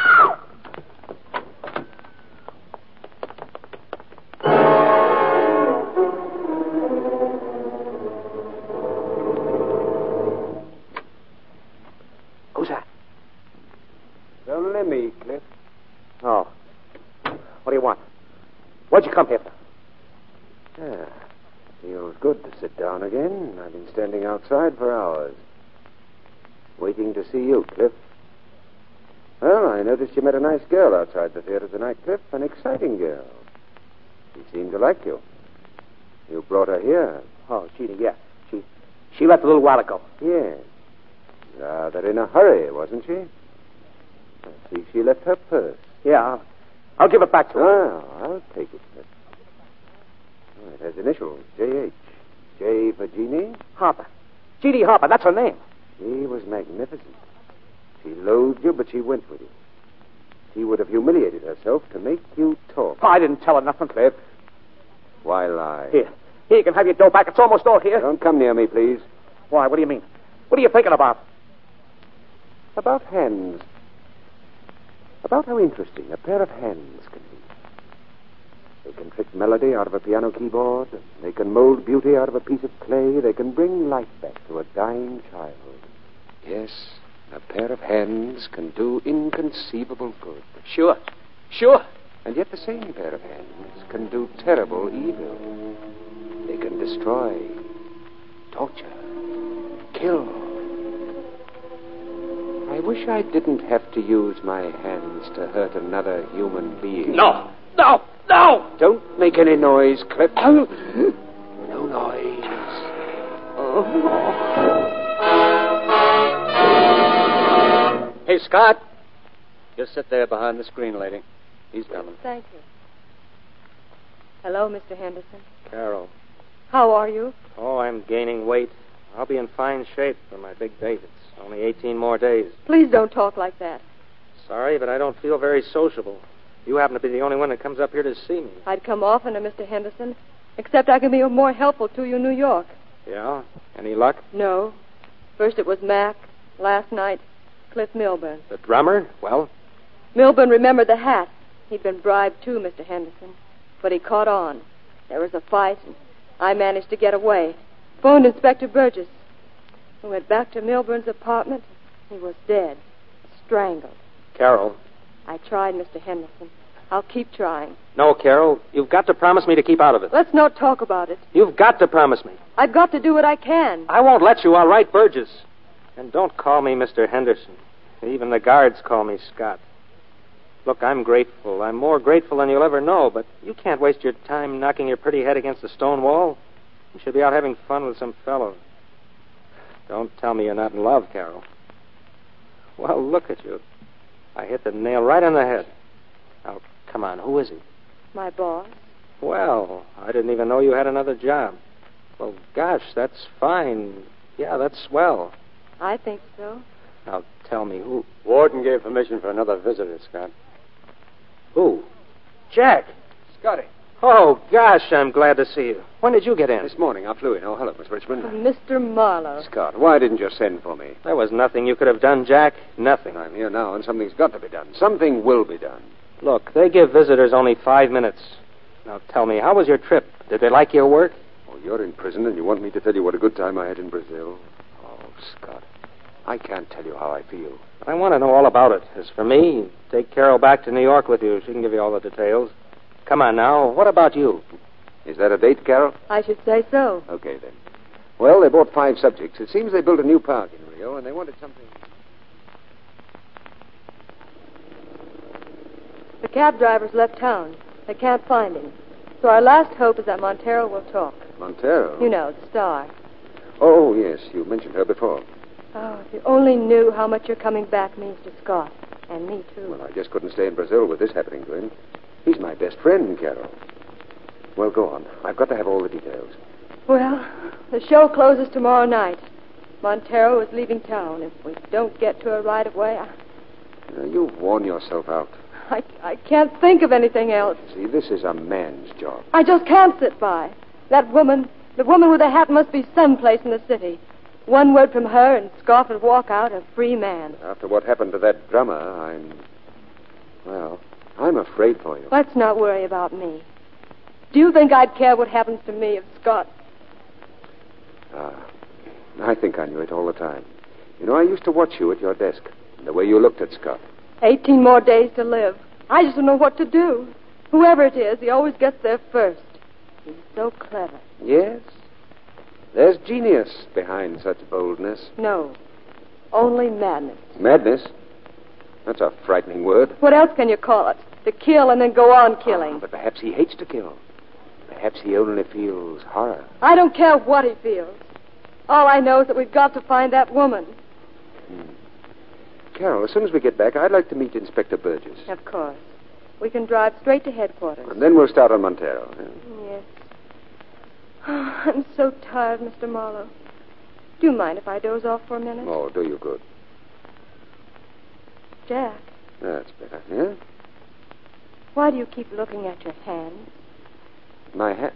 Speaker 3: Who's that?
Speaker 4: It's only me, Cliff.
Speaker 3: Oh. What do you want? What'd you come here for?
Speaker 4: Feels good to sit down again. I've been standing outside for hours. Waiting to see you, Cliff. Well, I noticed you met a nice girl outside the theater tonight, Cliff. An exciting girl. She seemed to like you. You brought her here.
Speaker 3: Oh, Jeannie, yeah. She left a little while ago.
Speaker 4: Yes. Rather in a hurry, wasn't she? I see she left her purse.
Speaker 3: Yeah, I'll give it back to her.
Speaker 4: Oh, I'll take it, Cliff. Oh, it has initials, J.H. J for Jeannie?
Speaker 3: Harper. Jeannie Harper, that's her name.
Speaker 4: She was magnificent. She loathed you, but she went with you. She would have humiliated herself to make you talk.
Speaker 3: Oh, I didn't tell her nothing.
Speaker 4: Cliff, why lie?
Speaker 3: Here, you can have your dough back. It's almost all here.
Speaker 4: Don't come near me, please.
Speaker 3: Why, what do you mean? What are you thinking about?
Speaker 4: About hands. About how interesting a pair of hands can be. They can trick melody out of a piano keyboard. They can mold beauty out of a piece of clay. They can bring life back to a dying child. Yes, a pair of hands can do inconceivable good.
Speaker 3: Sure.
Speaker 4: And yet the same pair of hands can do terrible evil. They can destroy, torture, kill. I wish I didn't have to use my hands to hurt another human being.
Speaker 3: No!
Speaker 4: Don't make any noise, Cliff. No noise.
Speaker 8: Hey, Scott. Just sit there behind the screen, lady. He's coming.
Speaker 7: Thank you. Hello, Mr. Henderson.
Speaker 14: Carol.
Speaker 7: How are you?
Speaker 14: Oh, I'm gaining weight. I'll be in fine shape for my big date. It's only 18 more days.
Speaker 7: Please don't talk like that.
Speaker 14: Sorry, but I don't feel very sociable. You happen to be the only one that comes up here to see me.
Speaker 7: I'd come oftener, Mr. Henderson, except I can be more helpful to you in New York.
Speaker 14: Yeah? Any luck?
Speaker 7: No. First it was Mac. Last night, Cliff Milburn.
Speaker 14: The drummer? Well?
Speaker 7: Milburn remembered the hat. He'd been bribed too, Mr. Henderson. But he caught on. There was a fight, and I managed to get away. Phoned Inspector Burgess. We went back to Milburn's apartment. He was dead. Strangled.
Speaker 14: Carol.
Speaker 7: I tried, Mr. Henderson. I'll keep trying.
Speaker 14: No, Carol. You've got to promise me to keep out of it.
Speaker 7: Let's not talk about it.
Speaker 14: You've got to promise me.
Speaker 7: I've got to do what I can.
Speaker 14: I won't let you. I'll write Burgess. And don't call me Mr. Henderson. Even the guards call me Scott. Look, I'm grateful. I'm more grateful than you'll ever know, but you can't waste your time knocking your pretty head against the stone wall. You should be out having fun with some fellow. Don't tell me you're not in love, Carol. Well, look at you. I hit the nail right on the head. Now, come on, who is he?
Speaker 7: My boss.
Speaker 14: Well, I didn't even know you had another job. Well, gosh, that's fine. Yeah, that's swell.
Speaker 7: I think so.
Speaker 14: Now, tell me who.
Speaker 8: Warden gave permission for another visitor, Scott.
Speaker 14: Who? Jack.
Speaker 1: Scotty.
Speaker 14: Oh, gosh, I'm glad to see you. When did you get in?
Speaker 4: This morning. I flew in. Oh, hello, Miss Richmond.
Speaker 7: Mr. Marlowe.
Speaker 4: Scott, why didn't you send for me?
Speaker 14: There was nothing you could have done, Jack. Nothing.
Speaker 4: I'm here now, and something's got to be done. Something will be done.
Speaker 14: Look, they give visitors only 5 minutes. Now, tell me, how was your trip? Did they like your work?
Speaker 4: Oh, you're in prison, and you want me to tell you what a good time I had in Brazil? Oh, Scott, I can't tell you how I feel.
Speaker 14: I want to know all about it. As for me, take Carol back to New York with you. She can give you all the details. Come on now. What about you?
Speaker 4: Is that a date, Carol?
Speaker 7: I should say so.
Speaker 4: Okay, then. Well, they bought 5 subjects. It seems they built a new park in Rio, and they wanted something...
Speaker 7: The cab driver's left town. They can't find him. So our last hope is that Montero will talk.
Speaker 4: Montero?
Speaker 7: You know, the star.
Speaker 4: Oh, yes. You mentioned her before.
Speaker 7: Oh, if you only knew how much your coming back means to Scott. And me, too.
Speaker 4: Well, I just couldn't stay in Brazil with this happening to him. He's my best friend, Carol. Well, go on. I've got to have all the details.
Speaker 7: Well, the show closes tomorrow night. Montero is leaving town. If we don't get to her right away,
Speaker 4: You've worn yourself out.
Speaker 7: I can't think of anything else.
Speaker 4: See, this is a man's job.
Speaker 7: I just can't sit by. The woman with the hat must be someplace in the city. One word from her and Scott would walk out a free man.
Speaker 4: After what happened to that drummer, I'm afraid for you.
Speaker 7: Let's not worry about me. Do you think I'd care what happens to me if Scott...
Speaker 4: I think I knew it all the time. You know, I used to watch you at your desk, and the way you looked at Scott.
Speaker 7: 18 more days to live. I just don't know what to do. Whoever it is, he always gets there first. He's so clever.
Speaker 4: Yes? There's genius behind such boldness.
Speaker 7: No. Only madness.
Speaker 4: Madness? That's a frightening word.
Speaker 7: What else can you call it? To kill and then go on killing.
Speaker 4: But perhaps he hates to kill. Perhaps he only feels horror.
Speaker 7: I don't care what he feels. All I know is that we've got to find that woman.
Speaker 4: Carol, as soon as we get back, I'd like to meet Inspector Burgess.
Speaker 7: Of course. We can drive straight to headquarters.
Speaker 4: And then we'll start on Montero.
Speaker 7: Yes. Oh, I'm so tired, Mr. Marlowe. Do you mind if I doze off for a minute?
Speaker 4: Oh, do you good.
Speaker 7: Jack.
Speaker 4: That's better, yeah?
Speaker 7: Why do you keep looking at your hands?
Speaker 4: My hat?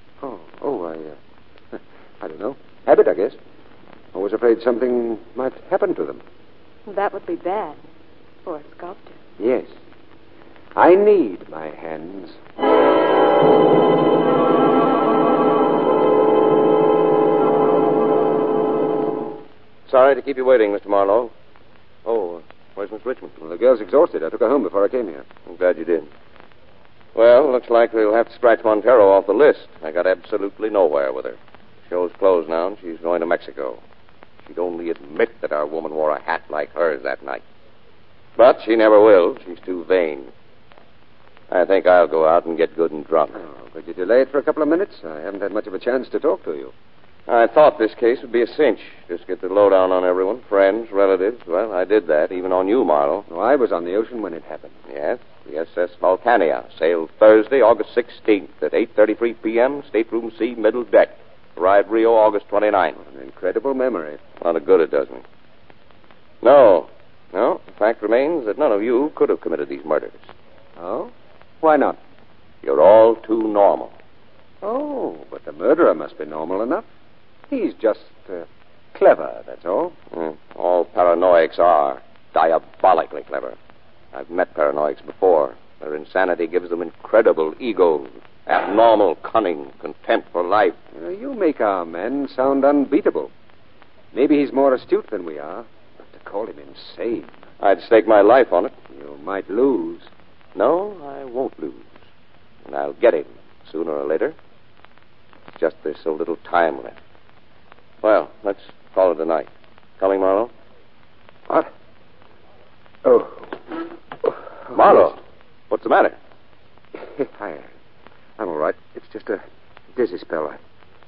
Speaker 4: I don't know. Habit, I guess. I was afraid something might happen to them.
Speaker 7: That would be bad for a sculptor.
Speaker 4: Yes. I need my hands.
Speaker 9: Sorry to keep you waiting, Mr. Marlowe. Oh, where's Miss Richmond?
Speaker 4: Well, the girl's exhausted. I took her home before I came here.
Speaker 9: I'm glad you did. Well, looks like we'll have to scratch Montero off the list. I got absolutely nowhere with her. Show's closed now, and she's going to Mexico. She'd only admit that our woman wore a hat like hers that night. But she never will. She's too vain. I think I'll go out and get good and drunk.
Speaker 4: Oh, could you delay it for a couple of minutes? I haven't had much of a chance to talk to you.
Speaker 9: I thought this case would be a cinch. Just get the lowdown on everyone, friends, relatives. Well, I did that, even on you, Marlowe.
Speaker 4: No, I was on the ocean when it happened.
Speaker 9: Yes, the SS Vulcania sailed Thursday, August 16th at 8:33 p.m., stateroom C, middle deck. Arrived Rio August 29th.
Speaker 4: An incredible memory.
Speaker 9: A lot of good it does me. No. The fact remains that none of you could have committed these murders.
Speaker 4: Oh? Why not?
Speaker 9: You're all too normal.
Speaker 4: Oh, but the murderer must be normal enough. He's just clever, that's all.
Speaker 9: All paranoics are diabolically clever. I've met paranoics before. Their insanity gives them incredible egos, abnormal cunning, contempt for life.
Speaker 4: You make our man sound unbeatable. Maybe he's more astute than we are, but to call him insane...
Speaker 9: I'd stake my life on it.
Speaker 4: You might lose.
Speaker 9: No, I won't lose. And I'll get him, sooner or later. It's just there's so little time left. Well, let's call it a night. Coming, Marlowe?
Speaker 4: What? Oh.
Speaker 9: Marlowe, what's the matter?
Speaker 4: I'm all right. It's just a dizzy spell.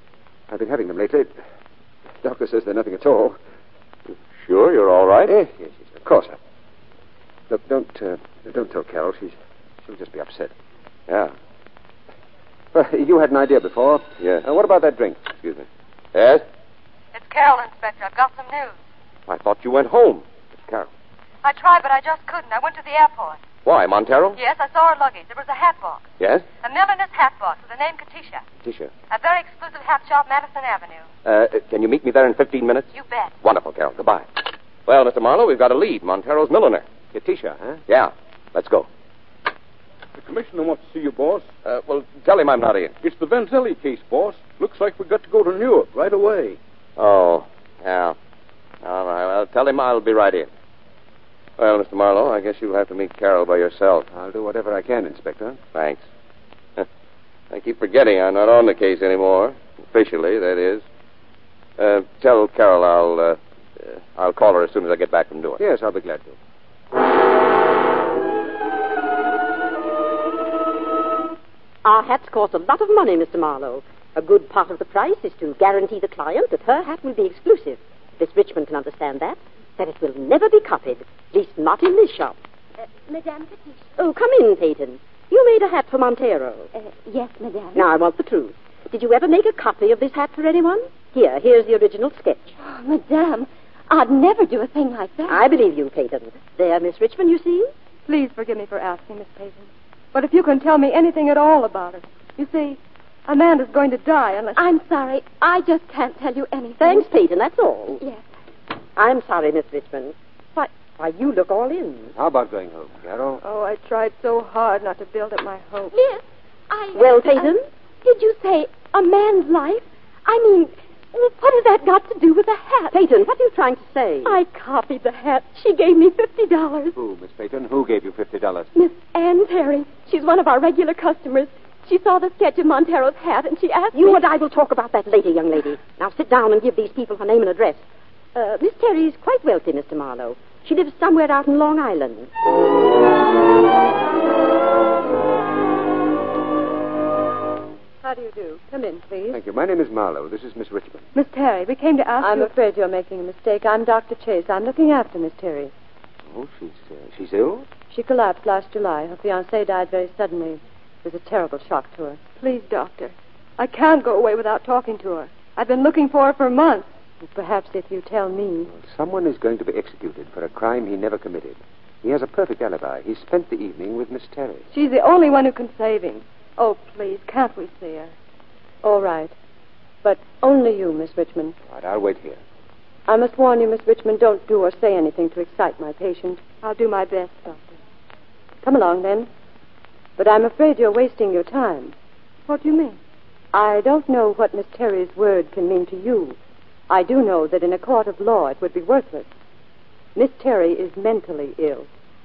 Speaker 4: I've been having them lately. Doctor says they're nothing at all.
Speaker 9: Sure, you're all right?
Speaker 4: Yes, of course. Look, don't tell Carol. She'll just be upset.
Speaker 9: Yeah.
Speaker 4: Well, you had an idea before.
Speaker 9: Yeah.
Speaker 4: What about that drink?
Speaker 9: Excuse me. Yes?
Speaker 10: It's Carol, Inspector. I've got some news.
Speaker 9: I thought you went home.
Speaker 4: It's Carol.
Speaker 10: I tried, but I just couldn't. I went to the airport.
Speaker 9: Why, Montero?
Speaker 10: Yes, I saw her luggage. There was a hat box.
Speaker 9: Yes?
Speaker 10: A milliner's hat box with the name Katisha.
Speaker 9: Tisha.
Speaker 10: A very exclusive hat shop, Madison Avenue.
Speaker 9: Can you meet me there in 15 minutes?
Speaker 10: You bet.
Speaker 9: Wonderful, Carol. Goodbye. Well, Mr. Marlowe, we've got a lead. Montero's milliner.
Speaker 4: Katisha, huh?
Speaker 9: Yeah. Let's go.
Speaker 12: The commissioner wants to see you, boss.
Speaker 9: Well, tell him I'm not in.
Speaker 12: It's the Vanzelli case, boss. Looks like we got to go to Newark right away.
Speaker 9: Oh, yeah. All right. Well, tell him I'll be right in. Well, Mr. Marlowe, I guess you'll have to meet Carol by yourself.
Speaker 4: I'll do whatever I can, Inspector.
Speaker 9: Thanks. I keep forgetting I'm not on the case anymore. Officially, that is. Tell Carol I'll call her as soon as I get back from Newark.
Speaker 4: Yes, I'll be glad to.
Speaker 16: Our hats cost a lot of money, Mr. Marlowe. A good part of the price is to guarantee the client that her hat will be exclusive. Miss Richmond can understand that it will never be copied, at least not in this shop.
Speaker 5: Madame Katisha.
Speaker 16: Oh, come in, Peyton. You made a hat for Montero.
Speaker 5: Yes, Madame.
Speaker 16: Now, I want the truth. Did you ever make a copy of this hat for anyone? Here's the original sketch.
Speaker 5: Oh, Madame, I'd never do a thing like that.
Speaker 16: I believe you, Peyton. There, Miss Richmond, you see?
Speaker 7: Please forgive me for asking, Miss Peyton. But if you can tell me anything at all about it. You see, Amanda's going to die unless...
Speaker 5: I'm sorry. I just can't tell you anything.
Speaker 16: Thanks, Peyton, that's all.
Speaker 5: Yes.
Speaker 16: I'm sorry, Miss Richmond. Why, you look all in.
Speaker 4: How about going home, Carol?
Speaker 7: Oh, I tried so hard not to build up my hopes.
Speaker 5: Yes,
Speaker 16: Well, Peyton?
Speaker 5: Did you say a man's life? I mean, what has that got to do with the hat?
Speaker 16: Peyton, what are you trying to say?
Speaker 5: I copied the hat. She gave me $50.
Speaker 4: Who, Miss Peyton? Who gave you $50?
Speaker 5: Miss Ann Terry. She's one of our regular customers. She saw the sketch of Montero's hat, and she asked me...
Speaker 16: You and I will talk about that later, young lady. Now sit down and give these people her name and address. Miss Terry is quite wealthy, Mr. Marlowe. She lives somewhere out in Long Island.
Speaker 7: How do you do? Come in, please.
Speaker 4: Thank you. My name is Marlowe. This is Miss Richmond.
Speaker 7: Miss Terry, we came to ask
Speaker 16: I'm
Speaker 7: afraid you're making a mistake. I'm Dr. Chase. I'm looking after Miss Terry.
Speaker 4: Oh, she's ill?
Speaker 7: She collapsed last July. Her fiancé died very suddenly. It was a terrible shock to her. Please, doctor. I can't go away without talking to her. I've been looking for her for months. Perhaps if you tell me...
Speaker 4: Someone is going to be executed for a crime he never committed. He has a perfect alibi. He spent the evening with Miss Terry.
Speaker 7: She's the only one who can save him. Oh, please, can't we see her? All right. But only you, Miss Richmond.
Speaker 4: All right, I'll wait here.
Speaker 7: I must warn you, Miss Richmond, don't do or say anything to excite my patient. I'll do my best, Doctor. Come along, then. But I'm afraid you're wasting your time. What do you mean? I don't know what Miss Terry's word can mean to you. I do know that in a court of law it would be worthless. Miss Terry is mentally ill.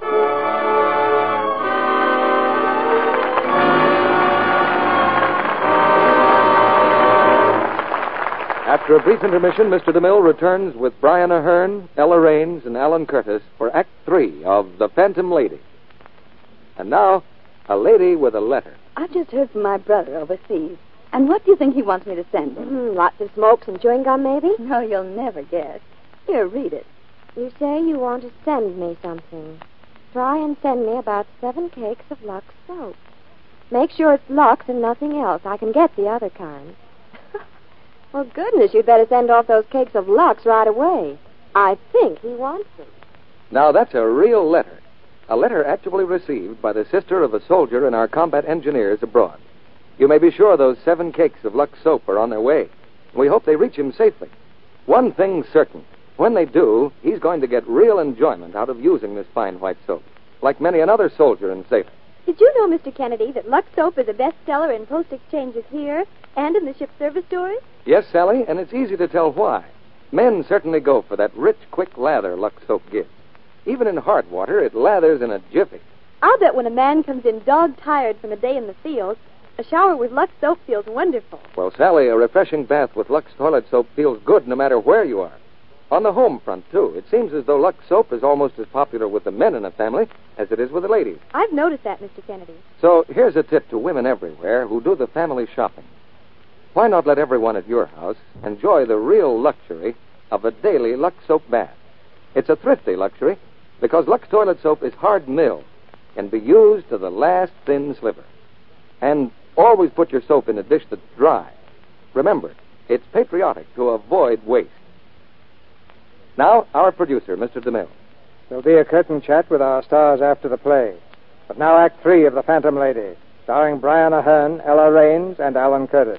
Speaker 1: After a brief intermission, Mr. DeMille returns with Brian Ahern, Ella Raines, and Alan Curtis for Act 3 of The Phantom Lady. And now, a lady with a letter.
Speaker 13: I've just heard from my brother overseas. And what do you think he wants me to send him?
Speaker 5: Lots of smokes and chewing gum, maybe?
Speaker 13: No, you'll never guess. Here, read it.
Speaker 5: You say you want to send me something. Try and send me about 7 cakes of Lux soap. Make sure it's Lux and nothing else. I can get the other kind. Well, goodness, you'd better send off those cakes of Lux right away. I think he wants them.
Speaker 1: Now, that's a real letter. A letter actually received by the sister of a soldier in our combat engineers abroad. You may be sure those 7 cakes of Lux soap are on their way. We hope they reach him safely. One thing's certain. When they do, he's going to get real enjoyment out of using this fine white soap, like many another soldier and sailor.
Speaker 5: Did you know, Mr. Kennedy, that Lux soap is a bestseller in post exchanges here and in the ship service stores?
Speaker 1: Yes, Sally, and it's easy to tell why. Men certainly go for that rich, quick lather Lux soap gives. Even in hard water, it lathers in a jiffy.
Speaker 5: I'll bet when a man comes in dog-tired from a day in the field, a shower with Lux soap feels wonderful.
Speaker 1: Well, Sally, a refreshing bath with Lux toilet soap feels good no matter where you are. On the home front, too, it seems as though Lux soap is almost as popular with the men in a family as it is with the ladies.
Speaker 5: I've noticed that, Mr. Kennedy.
Speaker 1: So here's a tip to women everywhere who do the family shopping. why not let everyone at your house enjoy the real luxury of a daily Lux soap bath? It's a thrifty luxury because Lux toilet soap is hard milled, can be used to the last thin sliver. And always put your soap in a dish that's dry. Remember, it's patriotic to avoid waste. Now, our producer, Mr. DeMille.
Speaker 2: There'll be a curtain chat with our stars after the play. But now Act 3 of The Phantom Lady, starring Brian Aherne, Ella Raines, and Alan Curtis.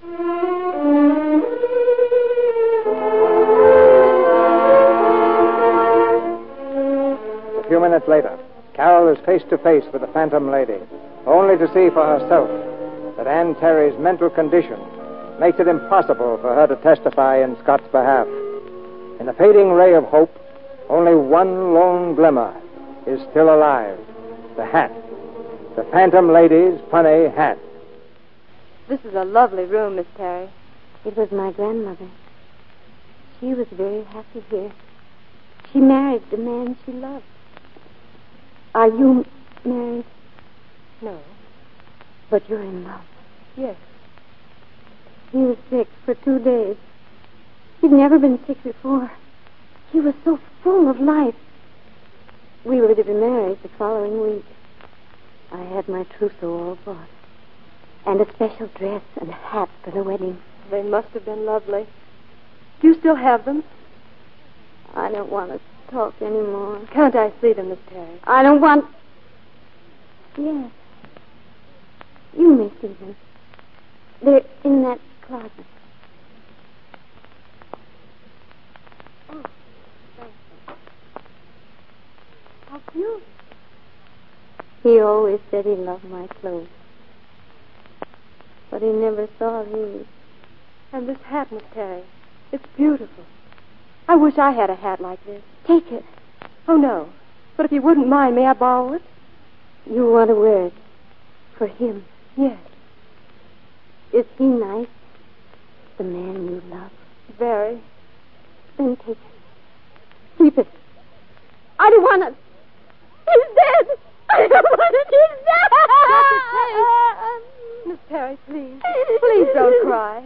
Speaker 2: A few minutes later, Carol is face to face with the Phantom Lady, only to see for herself that Anne Terry's mental condition makes it impossible for her to testify in Scott's behalf. In the fading ray of hope, only one lone glimmer is still alive. The hat. The Phantom Lady's funny hat.
Speaker 7: This is a lovely room, Miss Terry.
Speaker 5: It was my grandmother. She was very happy here. She married the man she loved. Are you married?
Speaker 7: No.
Speaker 5: But you're in love.
Speaker 7: Yes.
Speaker 5: He was sick for 2 days. He'd never been sick before. He was so full of life. We were to be married the following week. I had my trousseau all bought. And a special dress and hat for the wedding.
Speaker 7: They must have been lovely. Do you still have them?
Speaker 5: I don't want to talk anymore.
Speaker 7: Can't I see them, Miss Terry?
Speaker 5: I don't want... Yes. You may see them. They're in that closet. Oh, thank you. How cute. He always said he loved my clothes. But he never saw these.
Speaker 7: And this hat, Miss Terry, it's beautiful. I wish I had a hat like this.
Speaker 5: Take it.
Speaker 7: Oh, no. But if you wouldn't mind, may I borrow it?
Speaker 5: You want to wear it for him?
Speaker 7: Yes.
Speaker 5: Is he nice? The man you love?
Speaker 7: Very.
Speaker 5: Then take it. Keep it. I don't want it. He's dead. I don't want it. He's dead.
Speaker 7: Miss Terry, please. Please don't cry.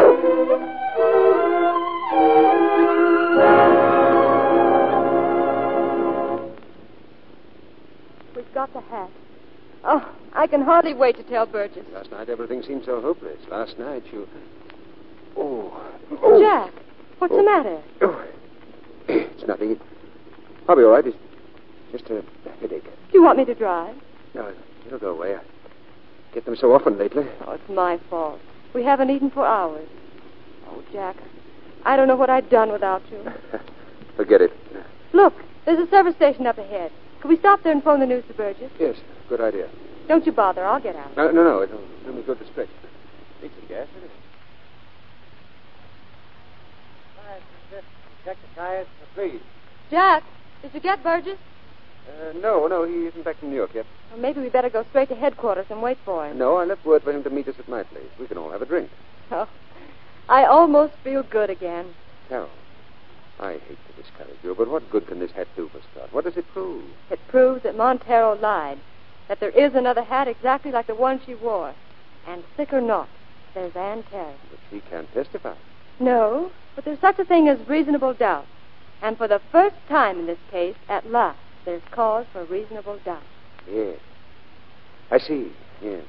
Speaker 7: We've got the hat. Oh, I can hardly wait to tell Burgess.
Speaker 4: Last night everything seemed so hopeless. Last night you... Oh.
Speaker 7: Jack, what's the matter?
Speaker 4: Oh. It's nothing. I'll be all right. It's just a headache.
Speaker 7: Do you want me to drive?
Speaker 4: No, it'll go away. I get them so often lately.
Speaker 7: Oh, it's my fault. We haven't eaten for hours. Oh, Jack, I don't know what I'd done without you.
Speaker 4: Forget it.
Speaker 7: Look, there's a service station up ahead. Could we stop there and phone the news to Burgess?
Speaker 4: Yes, good idea.
Speaker 7: Don't you bother. I'll get out.
Speaker 4: No. It'll do me good to stretch. Need some gas, is it?
Speaker 3: Check the tires, please.
Speaker 7: Jack, did you get Burgess?
Speaker 4: No, he isn't back from New York yet.
Speaker 7: Well, maybe we better go straight to headquarters and wait for him.
Speaker 4: No, I left word for him to meet us at my place. We can all have a drink.
Speaker 7: Oh, I almost feel good again.
Speaker 4: Carol, I hate to discourage you, but what good can this hat do for Scott? What does it prove?
Speaker 7: It proves that Montero lied, that there is another hat exactly like the one she wore. And sick or not, there's Anne Terry.
Speaker 4: But she can't testify.
Speaker 7: No, but there's such a thing as reasonable doubt. And for the first time in this case, at last, there's cause for reasonable doubt.
Speaker 4: Yes. I see, yes.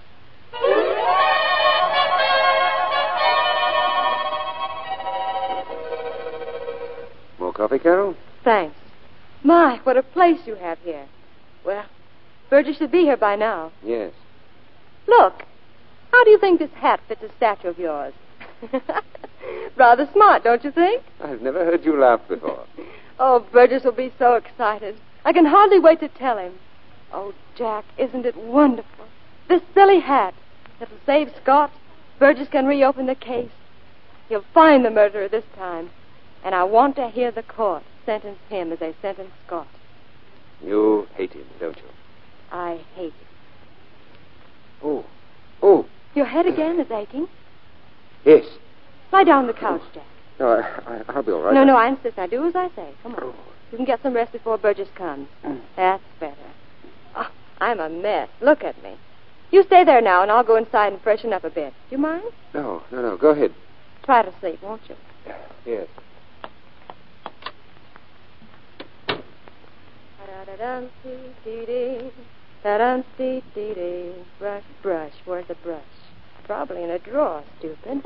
Speaker 4: More coffee, Carol?
Speaker 7: Thanks. My, what a place you have here. Well, Burgess should be here by now.
Speaker 4: Yes.
Speaker 7: Look, how do you think this hat fits a statue of yours? Rather smart, don't you think?
Speaker 4: I've never heard you laugh before.
Speaker 7: Oh, Burgess will be so excited. I can hardly wait to tell him. Oh, Jack, isn't it wonderful? This silly hat. It'll save Scott. Burgess can reopen the case. He'll find the murderer this time. And I want to hear the court sentence him as they sentenced Scott.
Speaker 4: You hate him, don't you?
Speaker 7: I hate him.
Speaker 4: Oh.
Speaker 7: Your head again is aching?
Speaker 4: Yes.
Speaker 7: Lie down on the couch, Jack.
Speaker 4: No, I'll be all right.
Speaker 7: No, I insist. Now do as I say. Come on. You can get some rest before Burgess comes. That's better. Oh, I'm a mess. Look at me. You stay there now, and I'll go inside and freshen up a bit. Do you mind?
Speaker 4: No. Go ahead.
Speaker 7: Try to sleep, won't you?
Speaker 4: Yes.
Speaker 7: Brush, brush. Where's the brush? Probably in a drawer, stupid.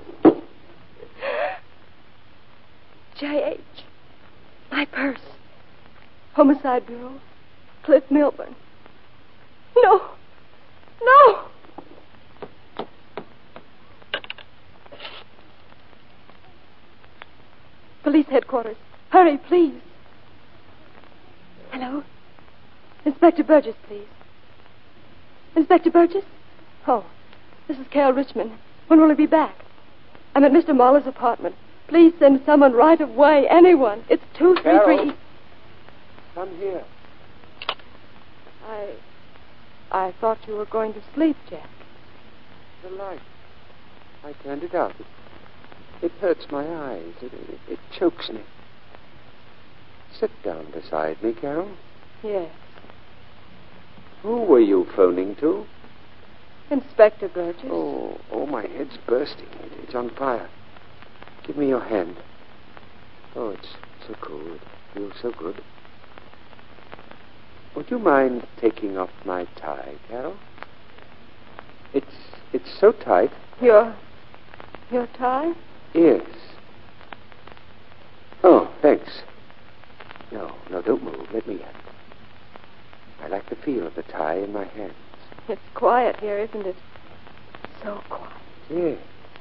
Speaker 7: J.H. My purse. Homicide Bureau. Cliff Milburn. No. Police headquarters. Hurry, please. Hello? Inspector Burgess, please. Inspector Burgess? Oh, this is Carol Richmond. When will he be back? I'm at Mr. Mahler's apartment. Please send someone right away. Anyone. It's 233.
Speaker 4: Come here.
Speaker 7: I thought you were going to sleep, Jack.
Speaker 4: The light. I turned it out. It hurts my eyes. It chokes me. Sit down beside me, Carol.
Speaker 7: Yes.
Speaker 4: Who were you phoning to?
Speaker 7: Inspector Burgess.
Speaker 4: Oh, my head's bursting. It's on fire. Give me your hand. Oh, it's so cool. It feels so good. Would you mind taking off my tie, Carol? It's so tight.
Speaker 7: Your tie?
Speaker 4: Yes. Oh, thanks. No, don't move. Let me have it. I like the feel of the tie in my hands.
Speaker 7: It's quiet here, isn't it? So quiet.
Speaker 4: Yes.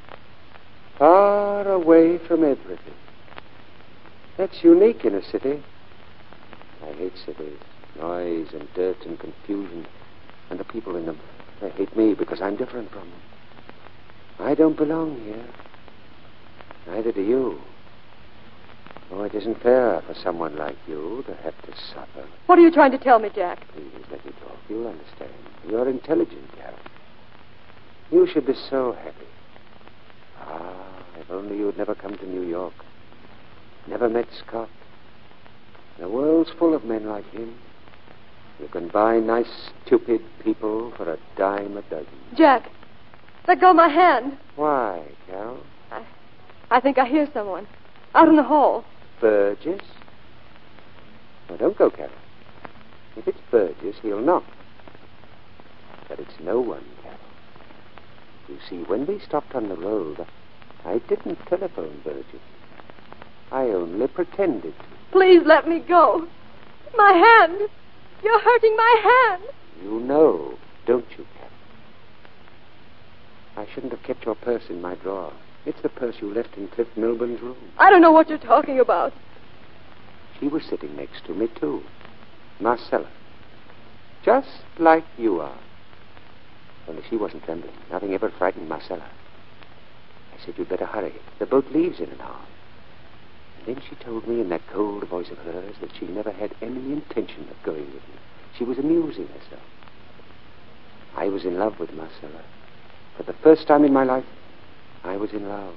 Speaker 4: Far away from everything. That's unique in a city. I hate cities. Noise and dirt and confusion. And the people in them. They hate me because I'm different from them. I don't belong here. Neither do you. Oh, it isn't fair for someone like you to have to suffer.
Speaker 7: What are you trying to tell me, Jack?
Speaker 4: Please, let me talk. You'll understand. You're intelligent, Carol. You should be so happy. If only you had never come to New York. Never met Scott. The world's full of men like him. You can buy nice, stupid people for $10 a dozen.
Speaker 7: Jack, let go of my hand.
Speaker 4: Why, Carol?
Speaker 7: I think I hear someone. Out in the hall.
Speaker 4: Burgess? Now, don't go, Carol. If it's Burgess, he'll knock. But it's no one, Carol. You see, when we stopped on the road, I didn't telephone Burgess. I only pretended to.
Speaker 7: Please let me go. My hand. You're hurting my hand.
Speaker 4: You know, don't you, Carol? I shouldn't have kept your purse in my drawer. It's the purse you left in Cliff Milburn's room.
Speaker 7: I don't know what you're talking about.
Speaker 4: She was sitting next to me, too. Marcella. Just like you are. Only she wasn't trembling. Nothing ever frightened Marcella. I said, you'd better hurry. The boat leaves in an hour. And then she told me in that cold voice of hers that she never had any intention of going with me. She was amusing herself. I was in love with Marcella. For the first time in my life, I was in love.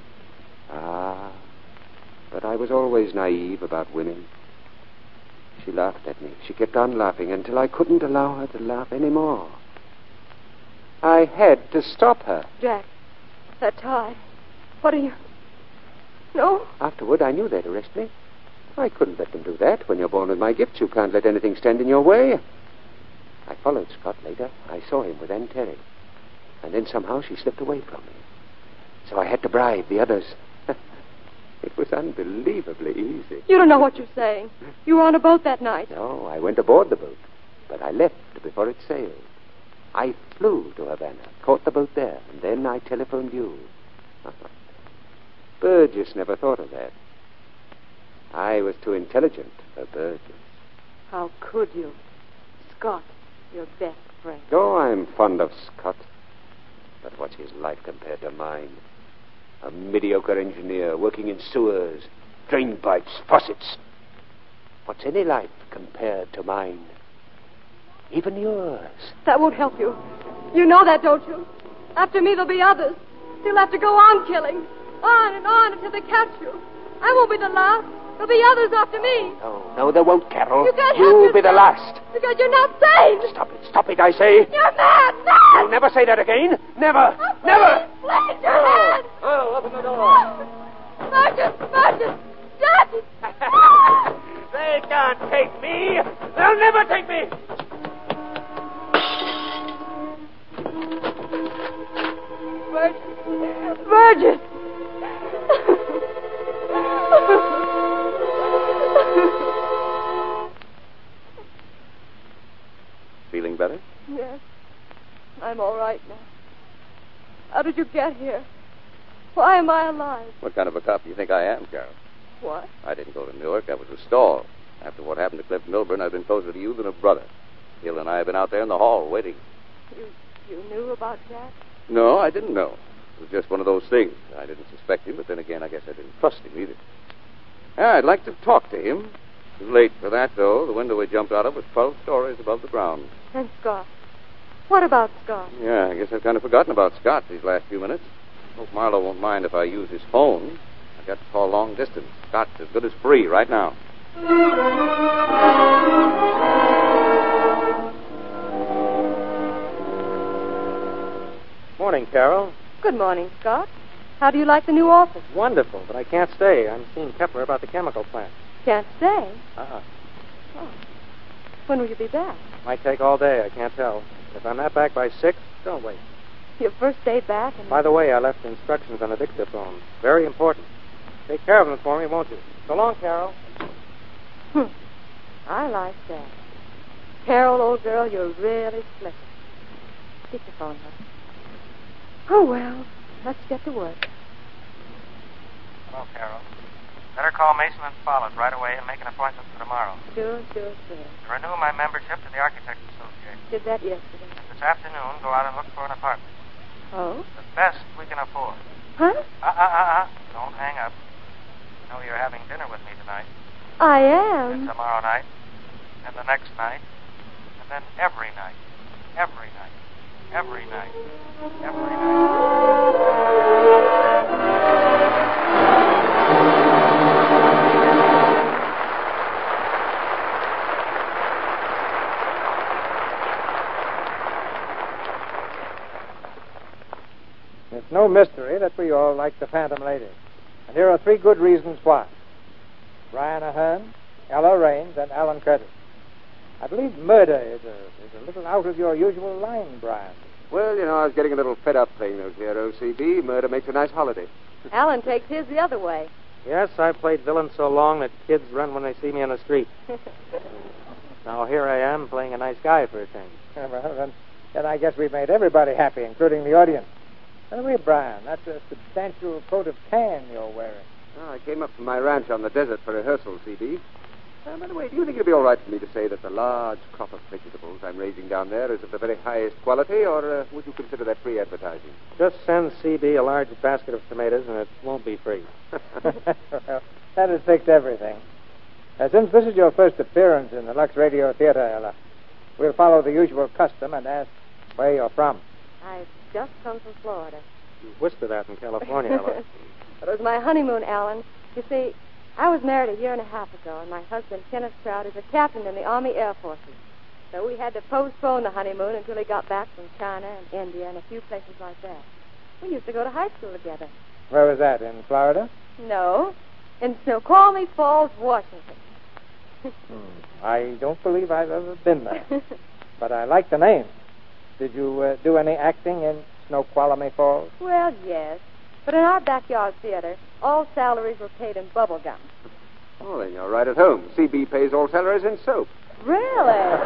Speaker 4: But I was always naive about women. She laughed at me. She kept on laughing until I couldn't allow her to laugh anymore. I had to stop her.
Speaker 7: Jack, that tie. What are you... No?
Speaker 4: Afterward, I knew they'd arrest me. I couldn't let them do that. When you're born with my gifts, you can't let anything stand in your way. I followed Scott later. I saw him with Aunt Terry. And then somehow she slipped away from me. So I had to bribe the others. It was unbelievably easy.
Speaker 7: You don't know what you're saying. You were on a boat that night.
Speaker 4: No, I went aboard the boat. But I left before it sailed. I flew to Havana, caught the boat there, and then I telephoned you. Burgess never thought of that. I was too intelligent for Burgess.
Speaker 7: How could you? Scott, your best friend.
Speaker 4: Oh, I'm fond of Scott. But what's his life compared to mine? A mediocre engineer working in sewers, drain pipes, faucets. What's any life compared to mine? Even yours.
Speaker 7: That won't help you. You know that, don't you? After me, there'll be others. You'll have to go on killing. On and on until they catch you. I won't be the last. There'll be others after me.
Speaker 4: No, there won't, Carol.
Speaker 7: You can't help
Speaker 4: You'll be the
Speaker 7: yourself.
Speaker 4: last.
Speaker 7: Because you're not sane.
Speaker 4: Stop it, I say.
Speaker 7: You're mad.
Speaker 4: You'll never say that again. Never. Never.
Speaker 7: Please, your hand.
Speaker 8: Oh, open the door.
Speaker 7: Burgess. Judge.
Speaker 4: They can't take me. They'll never take me.
Speaker 7: Burgess.
Speaker 9: Feeling better?
Speaker 7: Yes. I'm all right now. How did you get here? Why am I alive?
Speaker 9: What kind of a cop do you think I am, Carol?
Speaker 7: What?
Speaker 9: I didn't go to Newark. I was a stall. After what happened to Cliff Milburn, I've been closer to you than a brother. Hill and I have been out there in the hall waiting.
Speaker 7: You knew about Jack?
Speaker 9: No, I didn't know. It was just one of those things. I didn't suspect him, but then again, I guess I didn't trust him either. Yeah, I'd like to talk to him. Too late for that, though. The window we jumped out of was 12 stories above the ground.
Speaker 7: And Scott. What about Scott?
Speaker 9: Yeah, I guess I've kind of forgotten about Scott these last few minutes. Hope Marlowe won't mind if I use his phone. I've got to call long distance. Scott's as good as free right now.
Speaker 14: Morning, Carol.
Speaker 7: Good morning, Scott. How do you like the new office?
Speaker 14: Wonderful, but I can't stay. I'm seeing Kepler about the chemical plant.
Speaker 7: Can't stay?
Speaker 14: Uh-uh.
Speaker 7: Oh. When will you be back?
Speaker 14: Might take all day. I can't tell. If I'm not back by 6, don't wait.
Speaker 7: Your first day back? And...
Speaker 14: By the way, I left instructions on the dictaphone. Very important. Take care of them for me, won't you? So long, Carol.
Speaker 7: I like that. Carol, old girl, you're really slick. Dictaphone, huh? Oh, well, let's get to work.
Speaker 14: Hello, Carol. Better call Mason and Follett right away and make an appointment for tomorrow.
Speaker 7: Sure.
Speaker 14: To renew my membership to the Architects Association.
Speaker 7: Did that yesterday.
Speaker 14: And this afternoon, go out and look for an apartment.
Speaker 7: Oh?
Speaker 14: The best we can afford.
Speaker 7: Huh?
Speaker 14: Don't hang up. You know you're having dinner with me tonight.
Speaker 7: I am.
Speaker 14: And tomorrow night. And the next night. And then every night. Every night. Every night. Every
Speaker 2: It's no mystery that we all like the Phantom Lady. And here are 3 good reasons why. Brian Ahern, Ella Raines, and Alan Curtis. I believe murder is a little out of your usual line, Brian.
Speaker 4: Well, you know, I was getting a little fed up playing those heroes, CB. Murder makes a nice holiday.
Speaker 7: Alan takes his the other way.
Speaker 14: Yes, I've played villain so long that kids run when they see me on the street. Now here I am playing a nice guy for a change.
Speaker 2: Well, then I guess we've made everybody happy, including the audience. Anyway, Brian, that's a substantial coat of tan you're wearing.
Speaker 4: Oh, I came up from my ranch on the desert for rehearsal, CB. By the way, do you think it'd be all right for me to say that the large crop of vegetables I'm raising down there is of the very highest quality, or would you consider that free advertising?
Speaker 14: Just send CB a large basket of tomatoes, and it won't be free.
Speaker 2: Well, that'd fix everything. Since this is your first appearance in the Lux Radio Theater, Ella, we'll follow the usual custom and ask where you're from.
Speaker 7: I've just come from Florida.
Speaker 14: You whisper that in California, Ella.
Speaker 7: It was my honeymoon, Alan. You see, I was married a year and a half ago, and my husband, Kenneth Stroud, is a captain in the Army Air Forces. So we had to postpone the honeymoon until he got back from China and India and a few places like that. We used to go to high school together.
Speaker 2: Where was that, in Florida?
Speaker 7: No, in Snoqualmie Falls, Washington.
Speaker 2: I don't believe I've ever been there. But I like the name. Did you do any acting in Snoqualmie Falls?
Speaker 7: Well, yes. But in our backyard theater, all salaries were paid in bubble gum.
Speaker 4: Oh, then you're right at home. CB pays all salaries in soap.
Speaker 7: Really?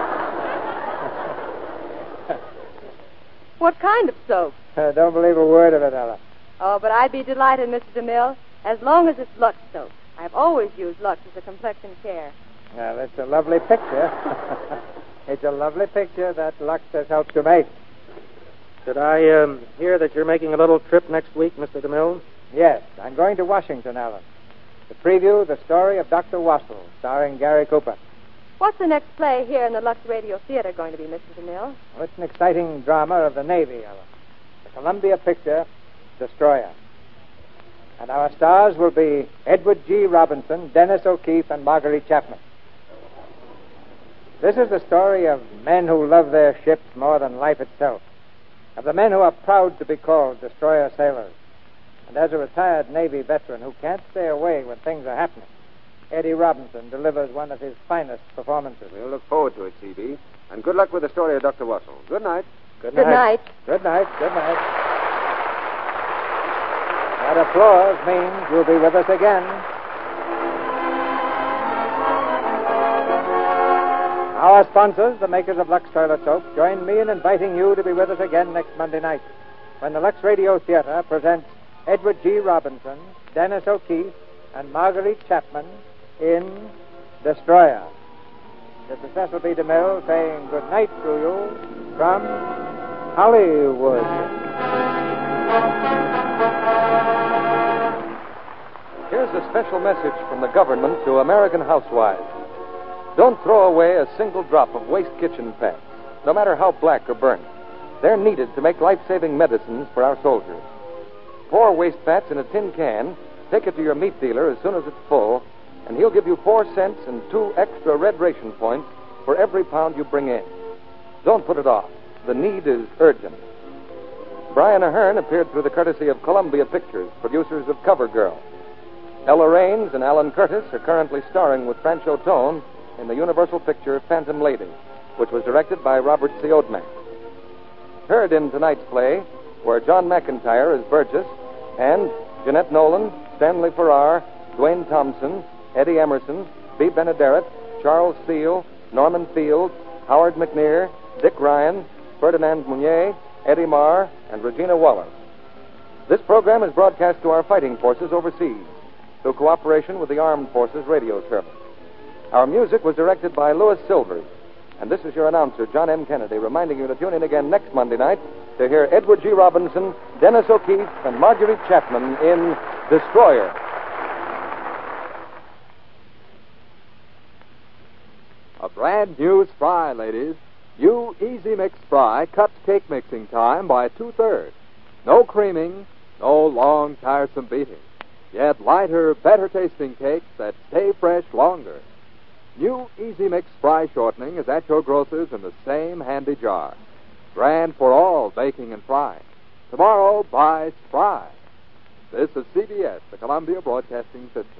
Speaker 7: What kind of soap?
Speaker 2: Don't believe a word of it, Ella.
Speaker 7: Oh, but I'd be delighted, Mr. DeMille, as long as it's Lux soap. I've always used Lux as a complexion care.
Speaker 2: Well, it's a lovely picture. It's a lovely picture that Lux has helped to make.
Speaker 14: Did I hear that you're making a little trip next week, Mr. DeMille?
Speaker 2: Yes, I'm going to Washington, Alan. To preview the story of Dr. Wassel, starring Gary Cooper.
Speaker 7: What's the next play here in the Lux Radio Theater going to be, Mr. DeMille?
Speaker 2: Oh, it's an exciting drama of the Navy, Ellen. The Columbia picture, Destroyer. And our stars will be Edward G. Robinson, Dennis O'Keefe, and Marguerite Chapman. This is the story of men who love their ships more than life itself, of the men who are proud to be called destroyer sailors. And as a retired Navy veteran who can't stay away when things are happening, Eddie Robinson delivers one of his finest performances.
Speaker 4: We'll look forward to it, C.B. And good luck with the story of Dr. Wassel. Good night.
Speaker 2: Good night. Good night. Good night. That applause means you'll be with us again. Our sponsors, the makers of Lux Toilet Soap, join me in inviting you to be with us again next Monday night when the Lux Radio Theater presents Edward G. Robinson, Dennis O'Keefe, and Marguerite Chapman in Destroyer. This is Cecil B. DeMille saying good night to you from Hollywood.
Speaker 1: Here's a special message from the government to American housewives. Don't throw away a single drop of waste kitchen fats, no matter how black or burnt. They're needed to make life-saving medicines for our soldiers. Pour waste fats in a tin can, take it to your meat dealer as soon as it's full, and he'll give you 4 cents and 2 extra red ration points for every pound you bring in. Don't put it off. The need is urgent. Brian Ahern appeared through the courtesy of Columbia Pictures, producers of CoverGirl. Ella Raines and Alan Curtis are currently starring with Francho Tone in the Universal picture Phantom Lady, which was directed by Robert C. Oudmak. Heard in tonight's play were John McIntyre as Burgess and Jeanette Nolan, Stanley Farrar, Dwayne Thompson, Eddie Emerson, B. Benaderet, Charles Steele, Norman Field, Howard McNear, Dick Ryan, Ferdinand Munier, Eddie Marr, and Regina Wallace. This program is broadcast to our fighting forces overseas through cooperation with the Armed Forces Radio Service. Our music was directed by Louis Silvers. And this is your announcer, John M. Kennedy, reminding you to tune in again next Monday night to hear Edward G. Robinson, Dennis O'Keefe, and Marguerite Chapman in Destroyer.
Speaker 17: A brand new Spry, ladies. New Easy Mix Spry cuts cake mixing time by 2/3. No creaming, no long, tiresome beating. Yet lighter, better tasting cakes that stay fresh longer. New Easy Mix Spry Shortening is at your grocer's in the same handy jar. Grand for all baking and frying. Tomorrow, buy Spry. This is CBS, the Columbia Broadcasting System.